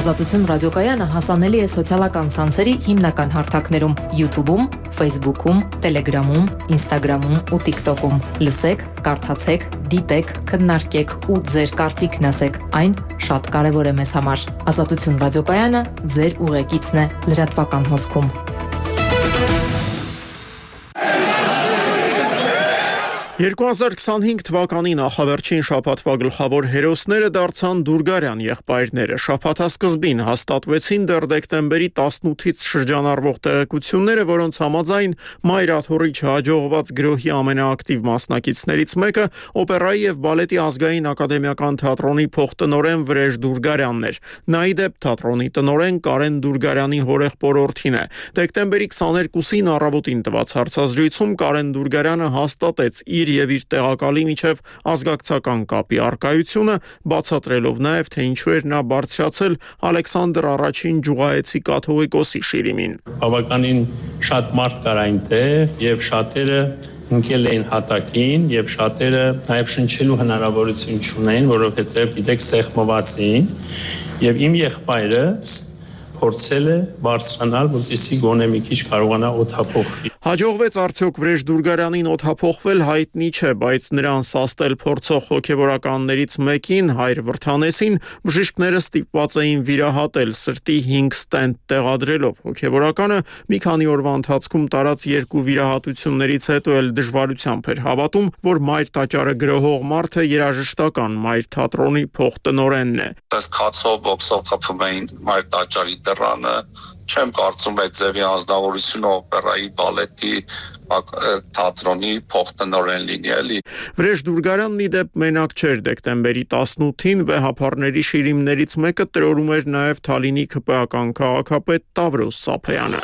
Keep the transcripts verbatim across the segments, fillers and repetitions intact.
Ազատություն ռադիոկայանը հասանելի է սոցիալական ցանցերի հիմնական հարթակներում՝ YouTube-ում, Facebook-ում, Telegram-ում, Instagram-ում ու TikTok-ում։ Լսեք, կարդացեք, դիտեք, քննարկեք ու ձեր կարծիքն ասեք։ Այն շատ կարևոր է մեզ համար։ Ազատություն ռադիոկայանը ձեր ուղեկիցն է լրատվական հոսքում։ երկու հազար քսանհինգ թվականի նախավերջին շաբաթվա գլխավոր հերոսները դարձան Դուրգարյան եղբայրները։ Շաբաթասկզբին հաստատվեցին դեռ դեկտեմբերի տասնութից շրջանառվող տեղեկությունները, որոնց համաձայն Մայր աթոռի չհաջողված գրոհի ամենաակտիվ մասնակիցներից մեկը օպերայի եւ բալետի ազգային ակադեմիական թատրոնի փոխտնօրեն Վրեժ Դուրգարյանն էր։ Նա ի դեպ թատրոնի տնօրեն Կարեն Դուրգարյանի հորեղբորորդին է։ Դեկտեմբերի քսաներկուսին առավոտին տված հարցազրույցում Կարեն Դուրգարյանը հաստատեց իր եւ իր տեղակալի միջև ազգակցական կապի արկայությունը, բացատրելով նաեւ թե ինչու էր նա բարձրացել Ալեքսանդր առաջին ջուղայեցի կաթողիկոսի շիրիմին։ Բավականին շատ մարդ կար այնտեղ եւ շատերը ընկել էին հատակին եւ շատերը նաեւ շնչելու հնարավորություն չունեին, որովհետեւ գիտեք սեղմված էին եւ իմ եղբայրը փորձել է բարձրանալ, որպեսզի գոնե մի քիչ կարողանա օդափոխվի։ Հաջողվեց արդյոք Վրեժ Դուրգարյանին օդափոխվել հայտնի չէ, բայց նրան սաստել փորձող հոգևորականներից մեկին, հայր Վրթանեսին, բժիշկները ստիպված էին վիրահատել սրտի հինգ ստենտ տեղադրելով։ Հոգևորականը մի քանի օրվա ընթացքում տարած երկու վիրահատություններից հետո էլ դժվարությամբ էր հավատում, որ Մայր տաճարը գրոհող մարդը երաժշտական Մայր թատրոնի փոխտնօրենն է։ Այս քացով բոքսով խփում էին Մայր տաճարի դռանը, չեմ կարծում այդ ձևի անձնավորությունը օպերայի, բալետի, թատրոնի փոխտնօրեն լինի էլի։ Վրեժ Դուրգարյանն ի դեպ մենակ չէր դեկտեմբերի տասնութին վեհապարների շիրիմներից մեկը տրորում էր նաև Թալինի քպեական քաղաքապետ Տավրոս Սափեյանը։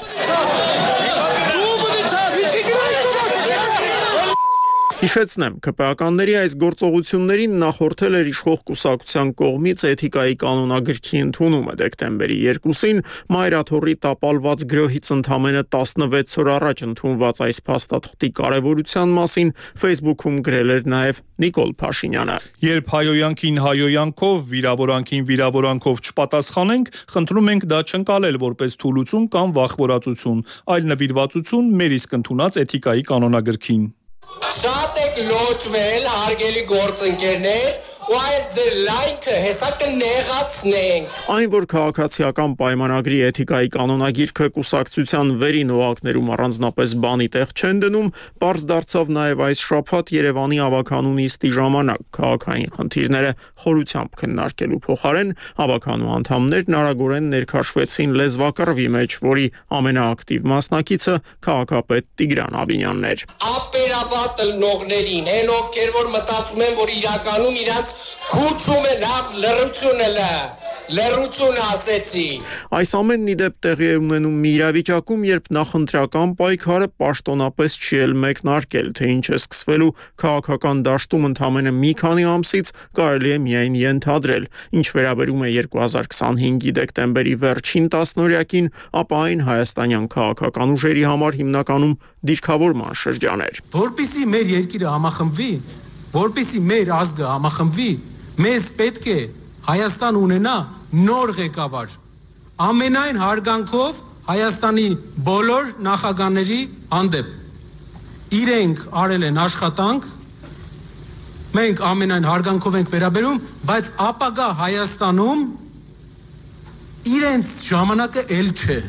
Հիշեցնեմ, ԿՊԱ-ականների այս գործողություններին նախորդել էր իշխող կուսակցության կողմից էթիկայի կանոնագրքի ընդունումը դեկտեմբերի երկուսին, Մայր աթոռի տապալված գրոհից ընդամենը տասնվեց օր առաջ ընդունված այս փաստաթղթի կարևորության մասին Facebook-ում գրել էր նաև Նիկոլ Փաշինյանը։ Երբ հայոյանքին հայոյանքով, վիրավորանքին վիրավորանքով չպատասխանենք, խնդրում ենք դա չընկալել որպես թուլություն կամ վախվորածություն, այլ նվիրվածություն մեր իսկ ընդունած էթիկայի կանոնագրքին։ Շատ եք լոճվել, հարգելի գործընկերներ, ու այս ձեր լայքը հեսա կնեղացնենք։ Այն, որ քաղաքացիական պայմանագրի էթիկայի կանոնագիրքը կուսակցության վերին օղակներում առանձնապես բանի տեղ չեն դնում, պարզ դարձավ նաև այս շաբաթ Երևանի ավականու նիստի ժամանակ։ Քաղաքային խնդիրները խորությամբ քննարկելու փոխարեն ավականու անդամներն արագորեն ներքաշվեցին լեզվակռվի մեջ, որի ամենաակտիվ մասնակիցը քաղաքապետ Տիգրան Աբինյանն էր։ Ապերավատ լնողներին, են ովքեր որ մտածում են, որ իրականում իրանց քուչում է նախ լռությունը լը, լռությունը ասեցի։ Այս ամենն ի դեպ տեղի է ունենում մի իրավիճակում, երբ նախընտրական պայքարը պաշտոնապես չի էլ մեկնարկել, թե ինչ է սկսվելու քաղաքական դաշտում ընդամենը մի քանի ամսից կարելի է միայն ենթադրել։ Ինչ վերաբերում է երկու հազար քսանհինգի դեկտեմբերի վերջին տասնօրյակին, ապա այն հայաստանյան քաղաքական ուժերի համար հիմնականում դիրքավորման շրջան էր։ Որպեսզի մեր երկիրը համախմբվի, որպեսզի մեր ազգը համախմբվի, մեզ պետք է Հայաստան ունենա նոր ղեկավար, ամենայն հարգանքով Հայաստանի բոլոր նախագահների հանդեպ։ Իրենք արել են աշխատանք, մենք ամենայն հարգանքով ենք վերաբերում, բայց ապագա Հայաստանում իրենց ժամանակը էլ չէ։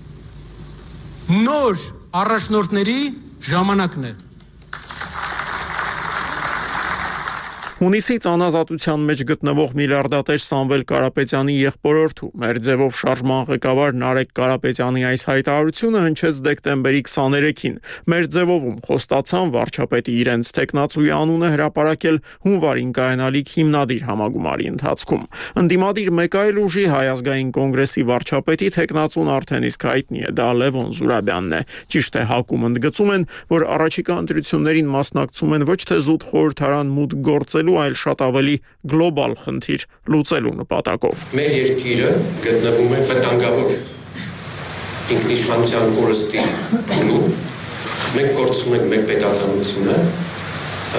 Նոր առաջնորդների ժամանակն է։ Հունիսից անազատության մեջ գտնվող միլիարդատեր Սամվել Կարապետյանի եղբորորդու մեր ձևով շարժման ղեկավար Նարեկ Կարապետյանի այս հայտարարությունը հնչեց դեկտեմբերի քսաներեքին։ Մեր ձևովում խոստացան վարչապետի իրենց տեխնացուի անունը հրապարակել հունվարին կայանալիք հիմնադիր համագումարի ընթացքում։ Ընդդիմադիր մեկ այլ ուժի Հայ ազգային կոնգրեսի վարչապետի տեխնացուն արդեն իսկ հայտնի է, դա Լևոն Զուրաբյանն է։ Ճիշտ է, հակում ընդգծում են, որ առաջիկա ընտրություններին մասնակցում են ոչ թե զուտ խորհրդարան մուտք գործել, այլ շատ ավելի գլոբալ խնդիր լուծելու նպատակով։ Մեր երկիրը գտնվում է վտանգավոր ինքնիշխանության կորստի փուլում։ Մենք գործում ենք մեր պետականությունը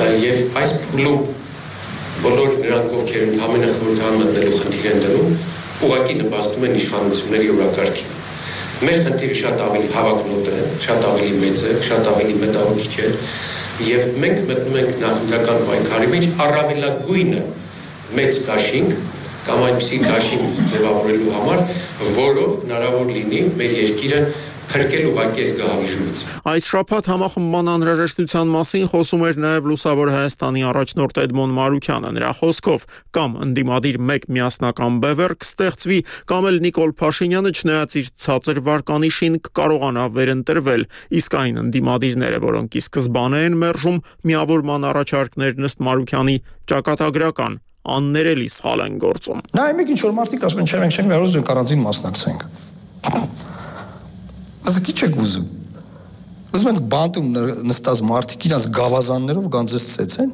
եւ այս փուլում բոլոր նրանք, ովքեր ընդհանրապես խորհրդարան մտնելու խնդիր են դնում, ուղղակի նպաստում են իշխանությունների օրակարգին։ Մեր խնդիրը շատ ավելի հավակնոտ է, շատ ավելի մեծ է, շատ ավելի մտահոգիչ է, եւ մենք մտնում ենք նախնական պայքարի մեջ առավելագույնը մեծ դաշինք կամ այնպիսի դաշինք ձևավորելու համար, որով հնարավոր լինի մեր երկիրը փրկել ուղղակի այս գահավիժույց։ Այս շաբաթ համախմբման անհրաժեշտության մասին խոսում էր նաև Լուսավոր Հայաստանի առաջնորդ Էդմոն Մարուկյանը։ Նրա խոսքով կամ ընդդիմադիր մեկ միասնական բևեռ կստեղծվի, կամ էլ Նիկոլ Փաշինյանը չնայած իր ցածր վարկանիշին կկարողանա վերընտրվել, իսկ այն ընդդիմադիրները, որոնք ի սկզբանե են մերժում միավորման առաջարկներն ըստ Մարուկյանի, ճակատագրական աններելի սխալ են գործում։ Նայեք ինչ որ մարդիկ ասում են, չէ, մենք չենք կարող մենք առանձին մասնակցենք։ Ասեք ի՞նչ եք ուզում։ Ուզում եք բանտում նստած մարդիկ իրաց գավազաններով գանձես ծեծեն։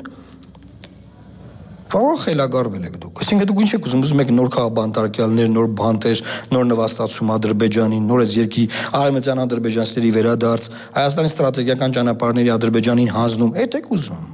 Կարող խելագարվել եք դուք։ Այսինքն դուք ինչ եք ուզում, ուզում եք նոր քաղաքաբանտարկյալներ, նոր բանտեր, նոր նվաստացում Ադրբեջանին, նոր այս երկի արևմտյան ադրբեջանցիների վերադարձ, Հայաստանի ստրատեգիական ճանապարհների Ադրբեջանին հանձնում, այդ եք ուզում։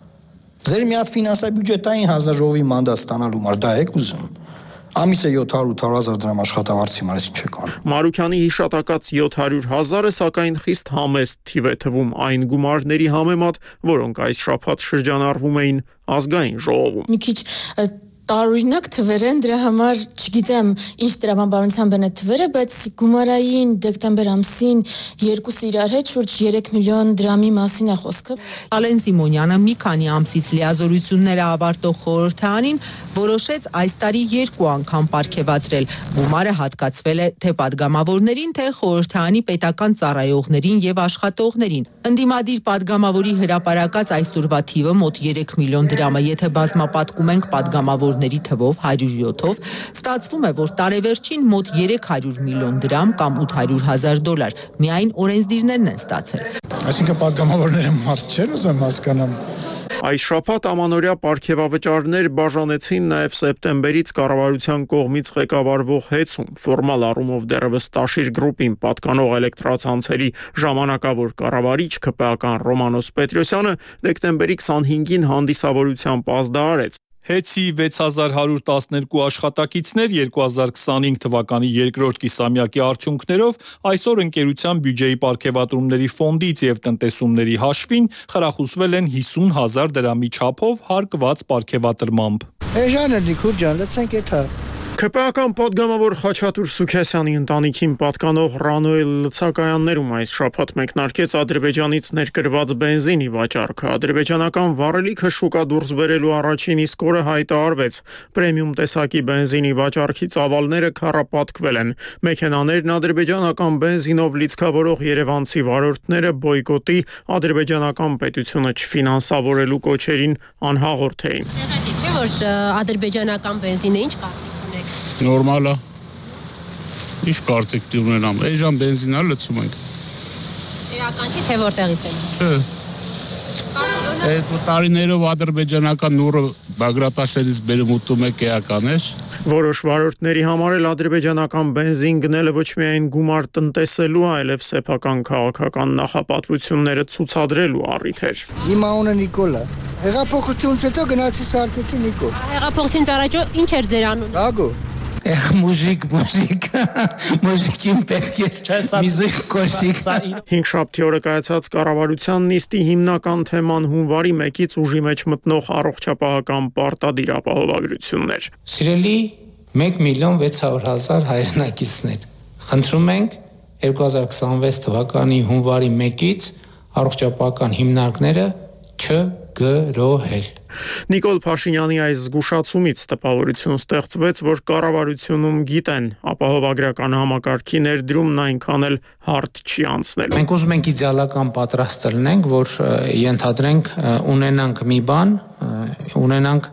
Ձեր մի հատ ֆինանսա-բյուջետային հանձնաժողովի մանդատ ստանալու համար դա եք ուզում։ Ամիսը յոթ հարյուր հազար դրամ աշխատավարձի համար ինչ է կան։ Մարուկյանի հիշատակած յոթ հարյուր հազարը սակայն խիստ համեստ թիվ է թվում այն գումարների համեմատ, որոնք այս շաբաթ շրջանառվում էին ազգային ժողովում։ Մի քիչ տարօրինակ թվեր են, դրա համար չգիտեմ ինչ տրամաբանությամբ են այդ թվերը, բայց գումարային դեկտեմբեր ամսին երկուսը իրար հետ շուրջ երեք միլիոն դրամի մասին է խոսքը։ Ալեն Սիմոնյանը մի քանի ամսից լիազորությունները ավարտող խորհրդարանին որոշեց այս տարի երկու անգամ պարգևատրել։ Գումարը հատկացվել է թե պատգամավորներին, թե խորհրդարանի պետական ծառայողներին եւ աշխատողներին։ Ընդդիմադիր պատգամավորի հրապարակած այսօրվա թիվը մոտ երեք միլիոն դրամ է, եթե բազմապատկում ենք պատգամավորների թվով հարյուր յոթով, ստացվում է, որ տարեվերջին մոտ երեք հարյուր միլիոն դրամ կամ ութ հարյուր հազար դոլար միայն օրենսդիրներն են ստացել։ Այսինքն պատգամավորները մարդ չեն ուզում հասկանամ։ Այս շաբաթ ամանորյա պարգևավճարներ բաժանեցին նաև սեպտեմբերից կառավարության կողմից ղեկավարվող հեցում, ֆորմալ առումով դեռևս Տաշիր գրուպին պատկանող էլեկտրացանցերի ժամանակավոր կառավարիչ ՔՊԱ-ական Ռոմանոս Պետրոսյանը դեկտեմբերի քսանհինգին հանդիսավորությամբ ազդարարեց։ Հեցի վեց հազար հարյուր տասներկու աշխատակիցներ երկու հազար քսանհինգ թվականի երկրորդ կիսամյակի արդյունքներով այսօր ընկերության բյուջեի պարգևատրումների ֆոնդից եւ տնտեսումների հաշվին խրախուսվել են հիսուն հազար դրամի չափով հարկված պարգևատրմամբ։ Էժանը Նիկուլ ջան, լցենք էթա։ ՔՊԱ-ական պատգամավոր Խաչատուր Սուքասյանի ընտանիքին պատկանող Ռանոել լցակայաններում այս շաբաթ մեկնարկեց Ադրբեջանից ներկրված բենզինի վաճառքը։ Ադրբեջանական վառելիքը շուկա դուրս բերելու առաջին իսկ օրը հայտարարվեց։ Պրեմիում տեսակի բենզինի վաճառքի ծավալները քառապատկվել են։ Մեքենաներն ադրբեջանական բենզինով լիցքավորող երևանցի վարորդները բոյկոտի ադրբեջանական պետությունը չֆինանսավորելու կոչերին անհաղորդ էին։ Չէ՞ որ ադրբեջանական բենզինը ինչ կարծիք Նորմալ է։ Ինչ կարծիք ունենամ։ Այժմ բենզինը լցում ենք։ Էական չի թե որտեղից է։ Չէ։ Այդ տարիներով ադրբեջանական նուրը Բագրատաշերից բերում ուտում եք էական էր։ Որոշ վարորդների համար էլ ադրբեջանական բենզին գնելը ոչ միայն գումար տնտեսելու, այլև սեփական քաղաքական նախապատվությունները ցուցադրելու առիթ էր։ Իմ անունը Նիկոլ է։ Հեղափոխությունից հետո գնացի սարքեցի Նիկոլ։ Հեղափոխությունից առաջ ինչ էր ձեր անունը։ Դագո։ Эх, մուժիկ, մուժիկ, մուժիկին պետք է միզիկ կոշիկ։ Հինգշաբթի օրը կայացած կառավարության նիստի հիմնական թեման հունվարի մեկից ուժի մեջ մտնող առողջապահական պարտադիր ապահովագրություններ։ Սիրելի մեկ միլիոն վեց հարյուր հազար հայրենակիցներ, խնդրում ենք երկու հազար քսանվեց թվականի հունվարի մեկից առողջապահական հիմնարկները չգրոհել։ Նիկոլ Փաշինյանի այս զգուշացումից տպավորություն ստեղծվեց, որ կառավարությունում գիտեն ապահովագրական համակարգի ներդրումն այնքան էլ հարթ չի անցնել։ Մենք ուզում ենք իդեալական պատրաստ լինենք, որ ենթադրենք ունենանք մի բան, ունենանք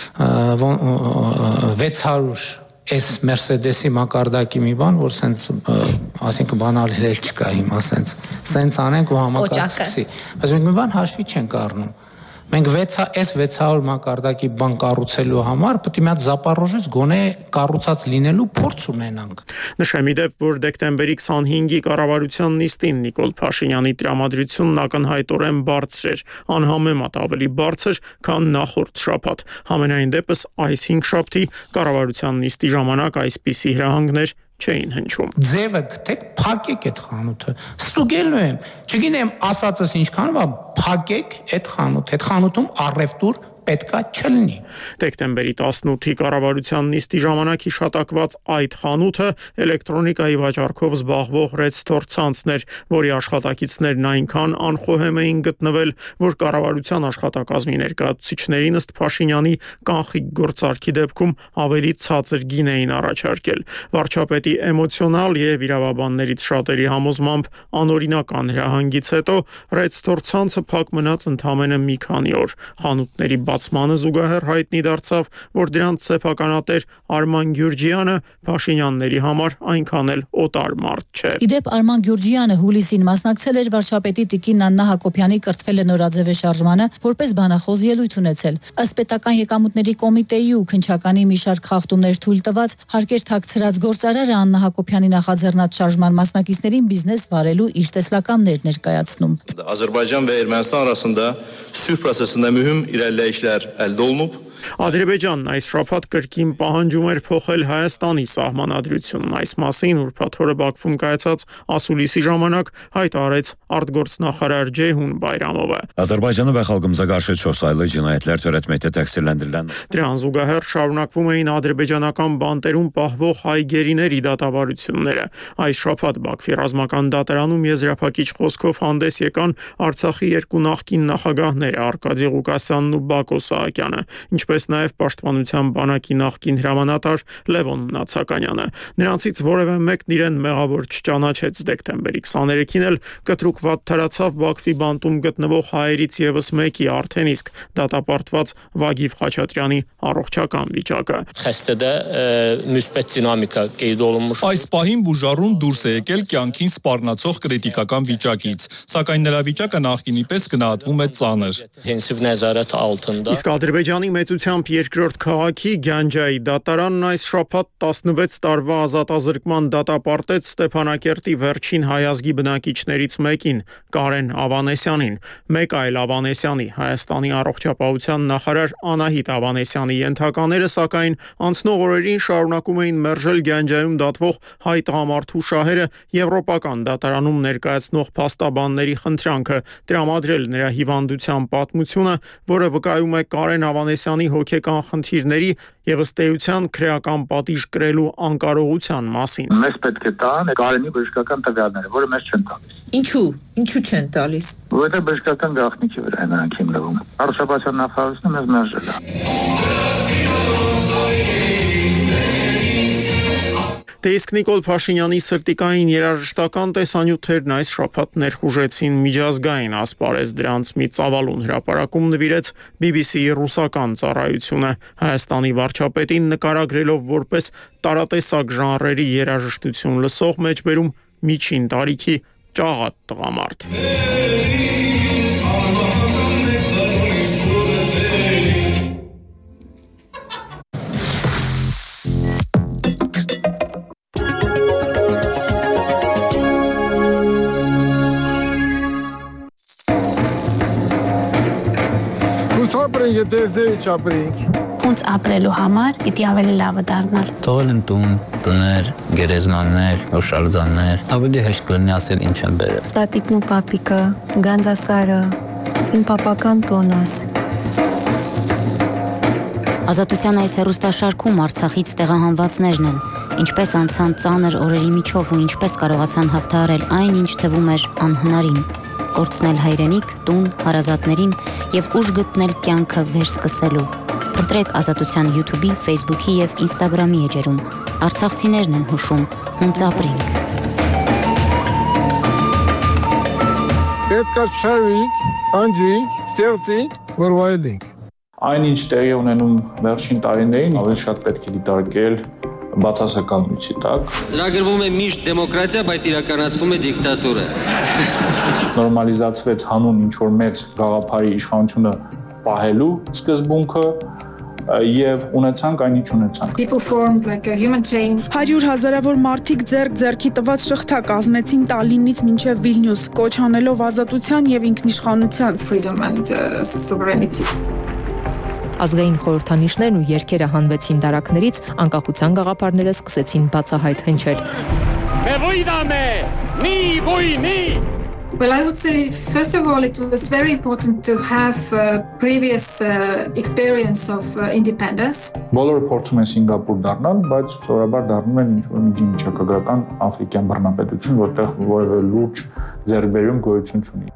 վեց հարյուր այս Mercedes-ի մակարդակի մի բան, որ սենց ասենք բանալ հրել չկա հիմա սենց սենց անենք ու համակարգ սկսի։ Բայց մենք մի բան հաշվի չենք առնում, Մենք այս վեց հարյուր մակարդակի բան կառուցելու համար պետք է մի հատ Զապարոժից գոնե կառուցած լինելու փորձ ունենանք։ Նշեմ ի դեպ, որ դեկտեմբերի քսանհինգի կառավարության նիստին Նիկոլ Փաշինյանի տրամադրությունն ակնհայտորեն բարձր էր, անհամեմատ ավելի բարձր, քան նախորդ շաբաթ։ Համենայն դեպս այս հինգ շաբթի կառավարության նիստի ժամանակ այսպիսի հրահանգներ չէին հնչում։ Ձևը գտեք, փակեք այդ խանութը։ Ստուգելու եմ, չգիտեմ ասածս ինչքան, բա փակեք այդ խանութը։ Այդ խանութում առևտուր պետքա չլինի։ Դեկտեմբերի տասնութի կառավարության նիստի ժամանակ հիշատակված այդ խանութը էլեկտրոնիկայի վաճառքով զբաղվող Red-Store ցանցն էր, որի աշխատակիցներն այնքան անխոհեմ էին գտնվել, որ կառավարության աշխատակազմի ներկայացուցիչներին ըստ Փաշինյանի կանխիկ գործարքի դեպքում ավելի ցածր գին էին առաջարկել։ Վարչապետի էմոցիոնալ եւ իրավաբաններից շատերի համոզմամբ անօրինական հրահանգից հետո Red-Store ցանցը փակ մնաց ընդամենը մի քանի օր։ Խանութների բացմանը զուգահեռ հայտնի դարձավ, որ դրանց սեփականատեր Արման Գյուրջյանը Փաշինյանների համար այնքան էլ օտար մարդ չէ։ Իդեպ Արման Գյուրջյանը հուլիսին մասնակցել էր վարչապետի տիկին Աննա Հակոբյանի կրթվել է նորաձևե շարժմանը, որպես բանախոս ելույթ ունեցել։ Ըստ պետական եկամուտների կոմիտեի ու քննչականի մի շարք խախտումներ թույլ տված հարկեր թաքցրած գործարարը Աննա Հակոբյանի նախաձեռնած շարժման մասնակիցներին բիզնես վարելու իր տեսլականներ ներկայացնում։ Azərbaycan və Ermənistan arasında sülh prosesində mühüm irəliləyişlər əldə olunub. Ադրբեջանն այս շաբաթ կրկին պահանջում էր փոխել Հայաստանի սահմանադրությունն։ Այս մասին ուրբաթօրը Բաքվում կայացած ասուլիսի ժամանակ հայտարարեց արտգործնախարար Ceyhun Bayramova. Azərbaycanı və xalqımıza qarşı çoxsaylı cinayətlər törətməkdə təqsirləndirilən. Դրան զուգահեռ շարունակվում էին ադրբեջանական բանտերում պահվող հայ գերիների դատավարությունները։ Այս շաբաթ Բաքվի ռազմական դատարանում եզրափակիչ խոսքով հանդես եկան Արցախի երկու նախկին նախագահները Արկադի Ղուկասյանն ու Բակո Սահակյանը, ինչպես նաև Պաշտպանության բանակի նախկին հրամանատար Լևոն Նացականյանը։ Նրանցից որևէ մեկն իրեն մեղավոր չճանաչեց։ Դեկտեմբերի քսաներեքին էլ կտրուկ վատ թարացավ Բաքվի բանտում գտնվող հայերից եւս մեկի արդեն իսկ դատապարտված Վագիվ Խաչատրյանի առողջական վիճակը։ Xəstədə müsbət dinamika qeyd olunmuş։ Այս պահին բուժառուն դուրս է եկել կյանքին սպառնացող կրիտիկական վիճակից, սակայն նրա վիճակը նախկինի պես գնահատվում է ծանր։ Intensiv nəzarət altında։ Իսկ Ադրբեջանի մեծությամբ երկրորդ քաղաքի Գանջայի դատարանն այս շաբաթ տասնվեց տարվա ազատազրկման դատապարտեց Ստեփանակերտի վերջին հայազգի բնակիչներից մեկին, Կարեն Ավանեսյանին։ Մեկ այլ Ավանեսյանի, Հայաստանի առողջապահության նախարար Անահիտ Ավանեսյանի ենթակաները, սակայն անցնող օրերին շարունակում էին մերժել Գանջայում դատվող հայ տղամարդու շահերը եվրոպական դատարանում ներկայացնող փաստաբանների խնդրանքը տրամադրել նրա հիվանդության պատմությունը, որը վկայում է Կարեն Ավանեսյանի հոգեկան խնդիրների եւ ըստ էության քրեական պատիժ կրելու անկարողության մասին։ Մեզ պետք է տան Կարենի բժշկական տվյալները, որը մեզ չեն տալիս։ Ինչու՞, ինչու չեն տալիս։ Որովհետեւ բժշկական գաղտնիքի վրա են նրանք հիմնվում։ Առողջապահության նախարարությունը մեզ մերժել է։ Դե իսկ Նիկոլ Փաշինյանի սրտիկային երաժշտական տեսանյութերն այս շաբաթ ներխուժեցին միջազգային ասպարեզ, դրանց մի ծավալուն հրապարակում նվիրեց բի բի սի-ի ռուսական ծառայությունը, Հայաստանի վարչապետին նկարագրելով որպես տարատեսակ ժանրերի երաժշտություն լսող մեջբերում միջին տարիքի ճաղատ տղամարդ։ Եթե ձեզ չապրենք։ Ոնց ապրելու համար պիտի ավելի լավը դառնալ։ Թողել են տուն, տներ, գերեզմաններ, հոշարձաններ, ավելի հեշտ կլինի ասել ինչ են բերել։ Տատիկն ու պապիկը, Գանձասարը, իմ պապական տոնս։ Ազատության այս հեռուստաշարքում Արցախից տեղահանվածներն են, ինչպես անցան ծանր օրերի միջով ու ինչպես կարողացան հաղթահարել այն, ինչ թվում էր անհնարին։ Կորցնել հայրենիք, տուն, հարազատներին եւ ուժ գտնել կյանքը վերսկսելու։ Ընտրեք Ազատության YouTube-ի, Facebook-ի եւ Instagram-ի էջերում։ Արցախցիներն են հուշում, հունց ապրենք։ Պետք է շարվենք, անջրենք, ստեղծենք, որ վայելենք։ Այն ինչ տեղի ունենում վերջին տարիներին, ավելի շատ պետք է դիտարկել բացասական լույսի տակ։ Ծրագրվում է միշտ դեմոկրատիա, բայց իրականացվում է դիկտատուրա։ Նորմալիզացվեց հանուն ինչ որ մեծ գաղափարի իշխանությունը պահելու սկզբունքը եւ ունեցանք այն ինչ ունեցանք։ People formed like a human chain. Հարյուր հազարավոր մարդիկ ձեռք ձեռքի տված շղթա կազմեցին Տալինից մինչև Վիլնյուս, կոչ անելով ազատության եւ ինքնիշխանության, freedom and uh, sovereignty. Ազգային խորհրդանիշներն ու երգերը հանվեցին դարակներից, անկախության գաղափարները սկսեցին բացահայտ հնչել։ Well, I would say, first of all, it was very important to have uh, previous uh, experience of uh, independence. Բոլորը փորձում են Սինգապուր դառնալ, բայց սովորաբար դառնում են ինչ-որ միջին միջակայական աֆրիկյան բռնապետություն, որտեղ որևէ լուրջ ձեռքբերում գոյություն չունի։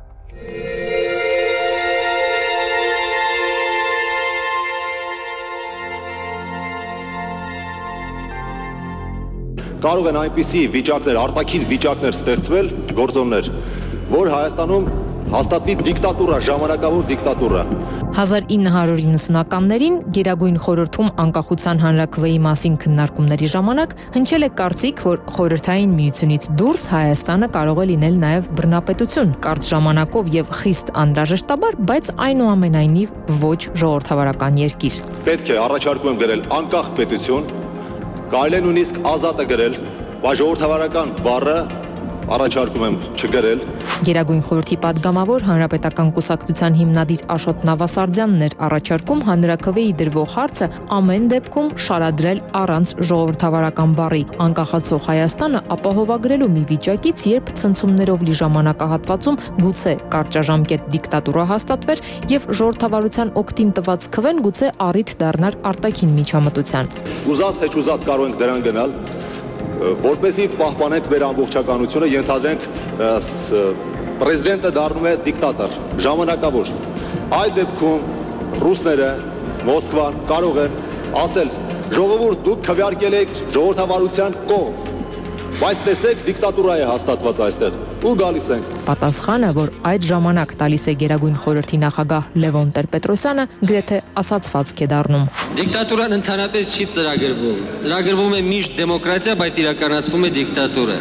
Կարող են այնպիսի վիճակներ, արտաքին վիճակներ ստեղծվել, գործոններ, որ Հայաստանում հաստատվի դիկտատուրա, ժամանակավոր դիկտատուրա։ հազար ինը հարյուր իննսունականներին Գերագույն խորհրդում անկախության հանրաքվեի մասին քննարկումների ժամանակ հնչել է կարծիք, որ խորհրդային միությունից դուրս Հայաստանը կարող է լինել նաև բռնապետություն, կարճ ժամանակով եւ խիստ անհրաժեշտաբար, բայց այնուամենայնիվ ոչ ժողովրդավարական երկիր։ Պետք է առաջարկում եմ գրել անկախ պետություն, կարելի է նույնիսկ ազատ է գրել, բայց ժողովրդավարական բառը առաջարկում եմ չգրել։ Գերագույն խորհրդի падգամավոր Հանրապետական կուսակցության հիմնադիր Աշոտ Նավասարդյանն էր առաջարկում հանրաքվեի դրվող հարցը ամեն դեպքում շարադրել առանց ժողովրդավարական բառի։ Անկախացող Հայաստանը ապահովագրելու մի վիճակից, երբ ցնցումներով լի ժամանակահատվածում գուցե կարճաժամկետ դիկտատուրա հաստատվեր եւ ժողովրդավարության օգտին տված քվեն գուցե առիթ դառնար արտաքին միջամտության։ Ուզած թե չուզած կարող ենք դրան գնալ, որպեսզի պահպանենք մեր ամբողջականությունը, ենթադրենք պրեզիդենտը դառնում է դիկտատոր, ժամանակավոր։ Այդ դեպքում ռուսները, Մոսկվան կարող են ասել, ժողովուրդ դուք քվեարկել եք ժողովրդավարության կողմ, բայց տեսեք դիկտատուրա է հաստատված այստեղ։ Ու գալիս ենք։ Պատասխանը, որ այդ ժամանակ տալիս է Գերագույն խորհրդի նախագահ Լևոն Տեր-Պետրոսյանը, գրեթե ասացվածք է դառնում։ Դիկտատուրան ընդհանրապես չի ծրագրվում։ Ծրագրվում է միշտ դեմոկրատիա, բայց իրականացվում է դիկտատուրա։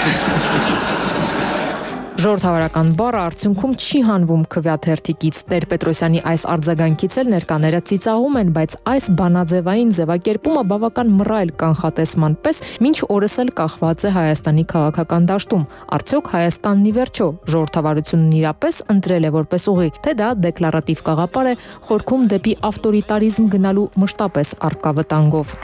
Ժողովրդավարական բառը արդյունքում չի հանվում քվեաթերթիկից։ Տեր-Պետրոսյանի այս արձագանքից էլ ներկաները ծիծաղում են, բայց այս բանաձևային ձևակերպումը բավական մռայլ կանխատեսման պես մինչ օրս էլ կախված է Հայաստանի քաղաքական դաշտում։ Արդյոք Հայաստանն ի վերջո ժողովրդավարությունն իրապես ընտրել է որպես ուղի, թե դա դեկլարատիվ գաղափար է խորքում դեպի ավտորիտարիզմ գնալու մշտապես առկա վտանգով։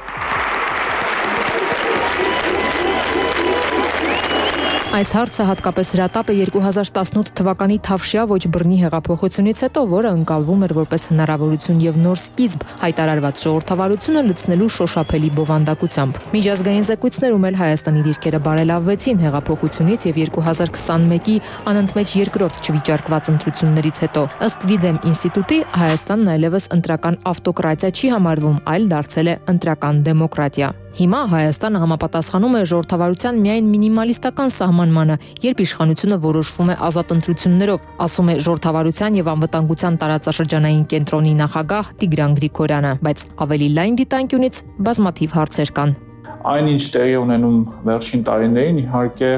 Այս հարցը հատկապես հրատապ է երկու հազար տասնութ թվականի Թավշյա ոչ բռնի հեղափոխությունից հետո, որը ընկալվում էր որպես հնարավորություն եւ նոր սկիզբ հայտարարված ժողովրդավարությունը լցնելու շոշափելի բովանդակությամբ։ Միջազգային զեկույցներում էլ Հայաստանի դիրքերը բարելավվեցին հեղափոխությունից եւ երկու հազար քսանմեկի անընդմեջ երկրորդ չվիճարկված ընտրություններից հետո։ Ըստ Վիդեմ ինստիտուտի Հայաստանն այլևս ընտրական ավտոկրատիա չի համարվում, այլ դարձել է ընտրական դեմոկրատիա։ Հիմա Հայաստանը համապատասխանում է ժողովրդավարության միայն մինիմալիստական սահմանմանը, երբ իշխանությունը որոշվում է ազատ ընտրություններով, ասում է ժողովրդավարության եւ անվտանգության տարածաշրջանային կենտրոնի նախագահ Տիգրան Գրիգորյանը, բայց ավելի լայն դիտանկյունից բազմաթիվ հարցեր կան։ Այնինչ տեղի ունենում վերջին տարիներին, իհարկե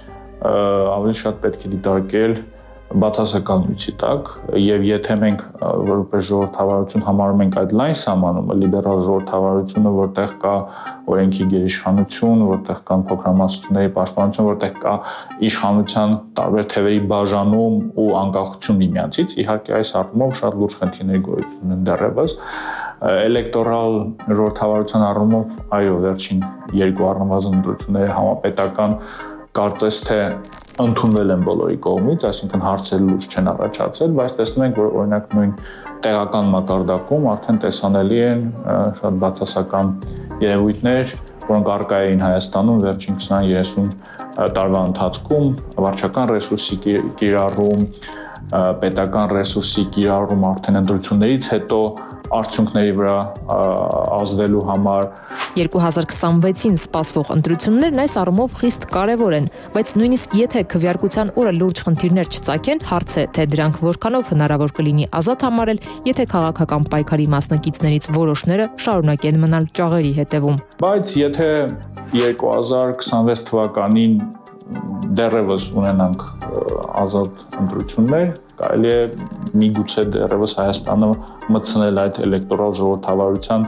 ավելի շատ պետք է դիտարկել բացասական լույսի տակ, եւ եթե մենք որպես ժողովրդավարություն համարում ենք այդ լայն սահմանումը, լիբերալ ժողովրդավարությունը, որտեղ կա օրենքի գերիշխանություն, որտեղ կան փոքրամասնությունների պաշտպանություն, որտեղ կա իշխանության տարբեր թևերի բաժանում ու անկախություն միմյանցից, իհարկե այս առումով շատ լուրջ խնդիրներ գոյություն են դեռևս։ Էլեկտորալ ժողովրդավարության առումով, այո, վերջին երկու առնվազն ընտրությունները համապետական կարծես թե ընդունվել են բոլորի կողմից, այսինքն հարցեր լուրջ չեն առաջացել, բայց տեսնում ենք, որ օրինակ նույն տեղական մակարդակում արդեն տեսանելի են շատ բացասական երևույթներ, որոնք առկա էին Հայաստանում վերջին քսան երեսուն տարվա ընթացքում, վարչական ռեսուրսի կիրառում, պետական ռեսուրսի կիրառում արդեն ընտրություններից հետո արդյունքների վրա ազդելու համար։ երկու հազար քսանվեցին սպասվող ընտրություններն այս առումով խիստ կարևոր են, բայց նույնիսկ եթե քվեարկության օրը լուրջ խնդիրներ չծագեն, հարց է, թե դրանք որքանով հնարավոր կլինի ազատ համարել, եթե քաղաքական պայքարի մասնակիցներից որոշները շարունակեն մնալ ճաղերի հետևում։ Բայց եթե երկու հազար քսանվեց թվականին դեռևս ունենանք ազատ ընտրություններ, կարելի է միգուցե դեռևս Հայաստանը մտցնել այդ էլեկտորալ ժողովրդավարության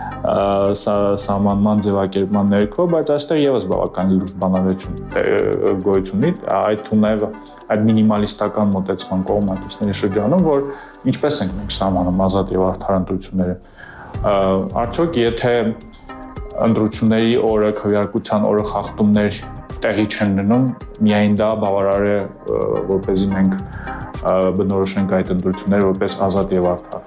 սահմանման ձևակերպման ներքո, բայց այստեղ եւս բավականին լուրջ բանավեճություն գոյություն ունի, այդ ու նաեւ այդ մինիմալիստական մոտեցման կողմնակիցների շրջանում, որ ինչպես ենք մենք սահմանում ազատ եւ արդար ընտրությունները։ Արդյոք եթե ընտրությունների օրը, քվեարկության օրը խախտումներ տեղի չեն լինում, միայն դա բավարար է, որպեսզի մենք բնորոշենք այդ ընտրությունները որպես ազատ եւ արդար։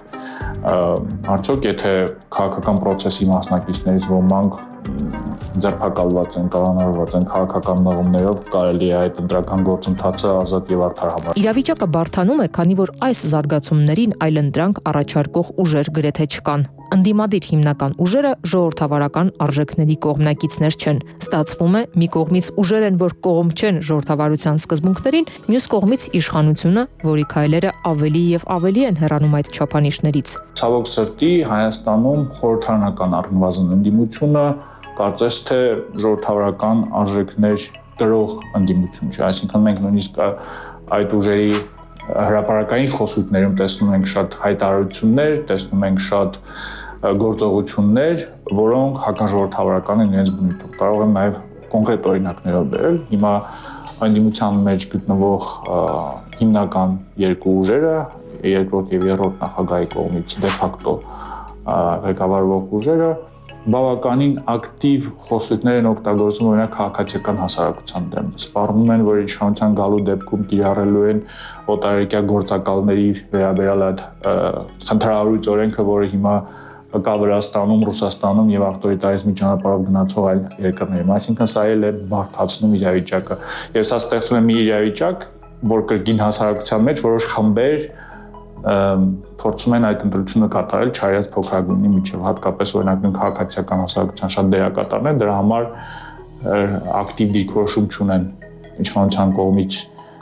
Արդյոք եթե քաղաքական process-ի մասնակիցներից ոմանք ձերբակալված են, կալանավորված են քաղաքական մղումներով, կարելի է այդ ընտրական գործընթացը ազատ եւ արդար համարել։ Իրավիճակը բարդանում է, քանի որ այս զարգացումներին այլընտրանք առաջարկող ուժեր գրեթե չկան։ Ընդդիմադիր հիմնական ուժերը ժողովրդավարական արժեքների կողմնակիցներ չեն։ Ստացվում է, մի կողմից ուժեր են, որ կողմ չեն ժողովրդավարության սկզբունքներին, մյուս կողմից իշխանությունը, որի քայլերը ավելի եւ ավելի են հեռանում այդ չափանիշներից։ Ցավոք սրտի Հայաստանում խորհրդարանական առնվազն ընդդիմությունը կարծես թե ժողովրդավարական արժեքներ կրող ընդդիմություն չէ, այսինքն մենք նույնիսկ այդ ուժերի հրապարակային խոսույթներում տեսնում ենք շատ հայտարարություններ, տեսնում ենք շատ գործողություններ, որոնք հակաժողովրդավարական են իրենց բնույթով։ Կարող եմ նաև կոնկրետ օրինակներով բերել։ Հիմա ընդդիմության մեջ գտնվող հիմնական երկու ուժերը, երկրորդ եւ երրորդ նախագահի կողմից դե ֆակտո ղեկավարվող ուժերը բավականին ակտիվ խոսույթներ են օգտագործում օրինակ քաղաքացիական հասարակության դեմ։ Սպառնում են, որ իշխանության գալու դեպքում կիրառելու են օտարերկրյա գործակալների վերաբերյալ այդ խնդրահարույց օրենքը, որը հիմա կա Վրաստանում, Ռուսաստանում եւ ավտորիտարիզմի ճանապարհով գնացող այլ երկրներում։ Այսինքն սա էլ է բարդացնում իրավիճակը։ Եվ սա ստեղծում է մի իրավիճակ, որ կրկին հասարակության մեջ որոշ խմբեր փորձում են այդ ընտրությունը կատարել չարյաց փոքրագույնի միջև, հատկապես օրինակ քաղաքացիական հասարակության շատ դերակատարներ դրա համար ակտիվ դիրքորոշում չունեն իշխանության կողմից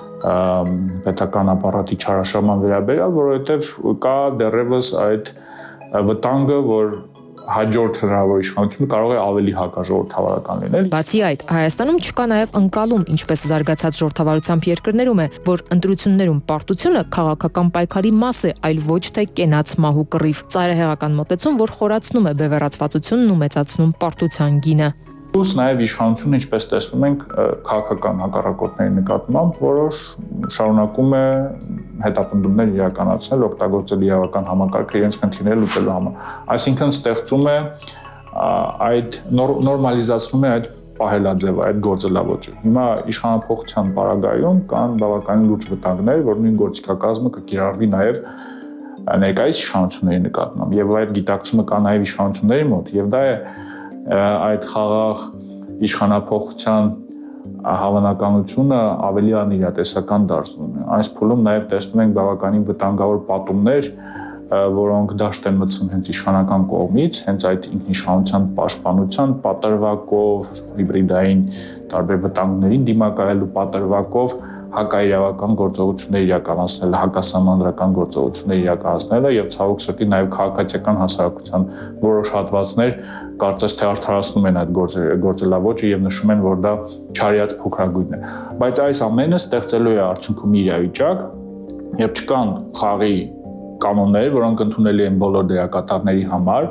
պետական ապարատի չարաշահման վերաբերյալ, որովհետև կա դեռևս այդ վտանգը, որ հաջորդ հնարավոր իշխանությունը կարող է ավելի հակաժողովրդավարական լինել։ Բացի այդ, Հայաստանում չկա նաև ընկալում, ինչպես զարգացած ժողովրդավարությամբ երկրներում է, որ ընտրություններում պարտությունը քաղաքական պայքարի մաս է, այլ ոչ թե կենաց մահու կռիվ։ Ծայրահեղական մոտեցում, որ խորացնում է բևեռացվածությունն ու մեծացնում պարտության գինը։ Plus նաև իշխանությունը, ինչպես տեսնում ենք, քաղաքական հակառակորդների նկատմամբ որոշ շարունակում է հետապնդումներ իրականացնել, օգտագործել իրավական համակարգը իրենց խնդիրները լուծելու համար։ Այսինքն ստեղծում է այդ նորմալիզացնում է այդ պահելաձևը, այդ գործելավոճը։ Հիմա իշխանափոխության պարագայում կան բավականին լուրջ վտանգներ, որ նույն գործիքակազմը կկիրառվի նաև ներկայիս իշխանությունների նկատմամբ, եւ այդ գիտակցումը կա նաև իշխանությունների մոտ, եւ դա է այդ խաղաղ իշխանափոխության հավանականությունը ավելի անիրատեսական դարձնում է։ Այս փուլում նաև տեսնում ենք բավականին վտանգավոր պատումներ, որոնք դաշտ են մտցնում հենց իշխանական կողմից, հենց այդ ինքնիշխանության պաշտպանության պատրվակով, հիբրիդային տարբեր վտանգներին դիմակայելու պատրվակով հակաիրավական գործողություններ իրականացնելը, հակասահմանադրական գործողություններ իրականացնելը եւ ցավոք սրտի նաեւ քաղաքացիական հասարակության որոշ հատվածներ կարծես թե արդարացնում են այդ գործելավոճը եւ նշում են, որ դա չարյաց փոքրագույն է։ Բայց այս ամենը ստեղծելու է արդյունքում մի իրավիճակ, երբ չկան խաղի կանոններ, որոնք ընդունելի են բոլոր դերակատարների համար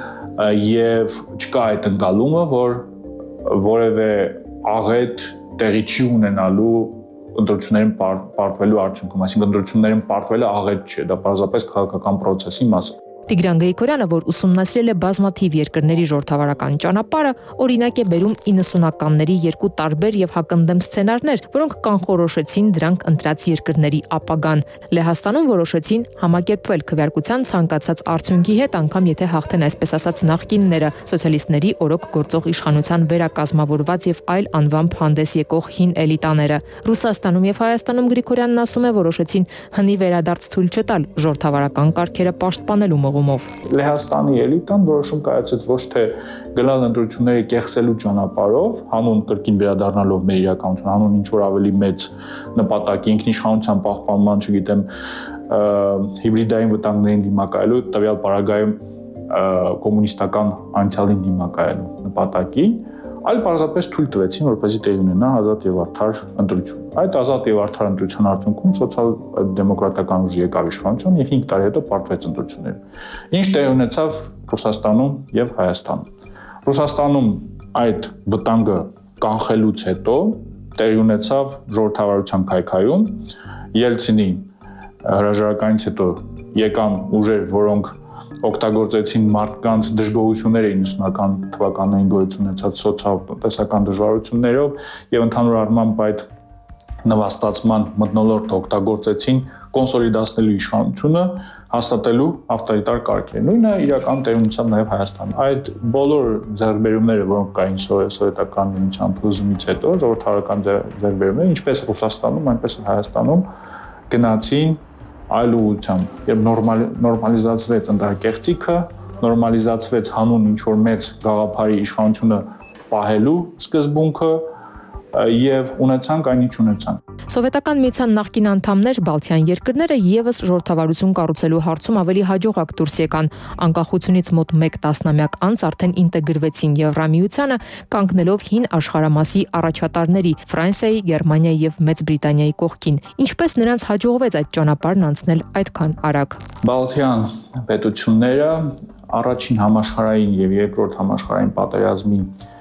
եւ չկա այդ ընկալումը, որ որևէ աղետ տեղի չի ունենալու ընտրություններին պարտվելու արդյունքում, այսինքն ընտրություններին պարտվելը աղետ չէ, դա պարզապես քաղաքական process-ի մաս է։ Տիգրան Գրիգորյանը, որ ուսումնասիրել է բազմաթիվ երկրների ժողովրդավարական ճանապարհը, օրինակ է բերում իննսունականների երկու տարբեր եւ հակընդդեմ սցենարներ, որոնք կանխորոշեցին դրանք ընտրած երկրների ապագան։ Լեհաստանում որոշեցին համակերպվել քվեարկության ցանկացած արդյունքի հետ, անգամ եթե հաղթեն այսպես ասած նախկինները, սոցիալիստների օրոք գործող իշխանության վերակազմավորված եւ այլ անվամբ հանդես եկող հին էլիտաները։ Ռուսաստանում եւ Հայաստանում Գրիգորյանն ասում է, որոշեցին հնի վերադարձ թույլ չտալ ժողովրդավարական կարգերը պաշտպանելու մղումով։ Լեհաստանի էլիտան որոշում կայացրեց ոչ թե գնալ ընտրությունների կեղծելու ճանապարհով, հանուն կրկին վերադառնալով մեր իրականություն, հանուն ինչ որ ավելի մեծ նպատակի ինքնիշխանության պահպանման, չգիտեմ, հիբրիդային վտանգներին դիմակայելու, տվյալ պարագայում կոմունիստական անցյալին դիմակայելու նպատակին, այլ պարզապես թույլ տվեցին, որպեսզի տեղի ունենա ազատ եւ արդար ընտրություն։ Այդ ազատ եւ արդար ընտրության արդյունքում սոցիալ-դեմոկրատական ուժը եկավ իշխանության եւ հինգ տարի հետո պարտվեց ընտրությունները։ Ինչ տեղի ունեցավ Ռուսաստանում եւ Հայաստանում։ Ռուսաստանում այդ վտանգը կանխելուց հետո տեղի ունեցավ ժողովրդավարության քայքայում, Ելցինի հրաժարականից հետո եկան ուժեր, որոնք օգտագործեցին մարդկանց դժգոհությունները իննսունական թվականներին գոյություն ունեցած սոցիալ-տնտեսական դժվարություններով եւ ընդհանուր առմամբ այդ նվաստացման մթնոլորտը օգտագործեցին կոնսոլիդացնելու իշխանությունը, հաստատելու ավտորիտար կարգեր։ Նույնը իրական տեղի ունեցավ նաեւ Հայաստանում։ Այդ բոլոր ձեռքբերումները, որոնք կային սովետական միության փլուզումից հետո, ժողովրդավարական ձեռքբերումները, ինչպես Ռուսաստանում, այնպես էլ Հայաստանում գնացին այլ ուղղությամբ, երբ նորմալիզացվեց ընտրակեղծիքը, նորմալիզացվեց հանուն ինչ-որ մեծ գաղափարի իշխանությունը պահելու սկզբունքը եւ ունեցանք այն ինչ ունեցանք։ Սովետական միության նախկին անդամներ Բալթյան երկրները եւս ժողովրդավարություն կառուցելու հարցում ավելի հաջողակ դուրս եկան։ Անկախությունից մոտ մեկ տասնամյակ անց արդեն ինտեգրվեցին Եվրամիությանը, կանգնելով հին աշխարհամասի առաջատարների Ֆրանսիայի, Գերմանիայի եւ Մեծ Բրիտանիայի կողքին։ Ինչպես նրանց հաջողվեց այդ ճանապարհն անցնել այդքան արագ։ Բալթյան պետությունները առաջին համաշխարհային եւ երկրորդ համաշխարհային պատերազմի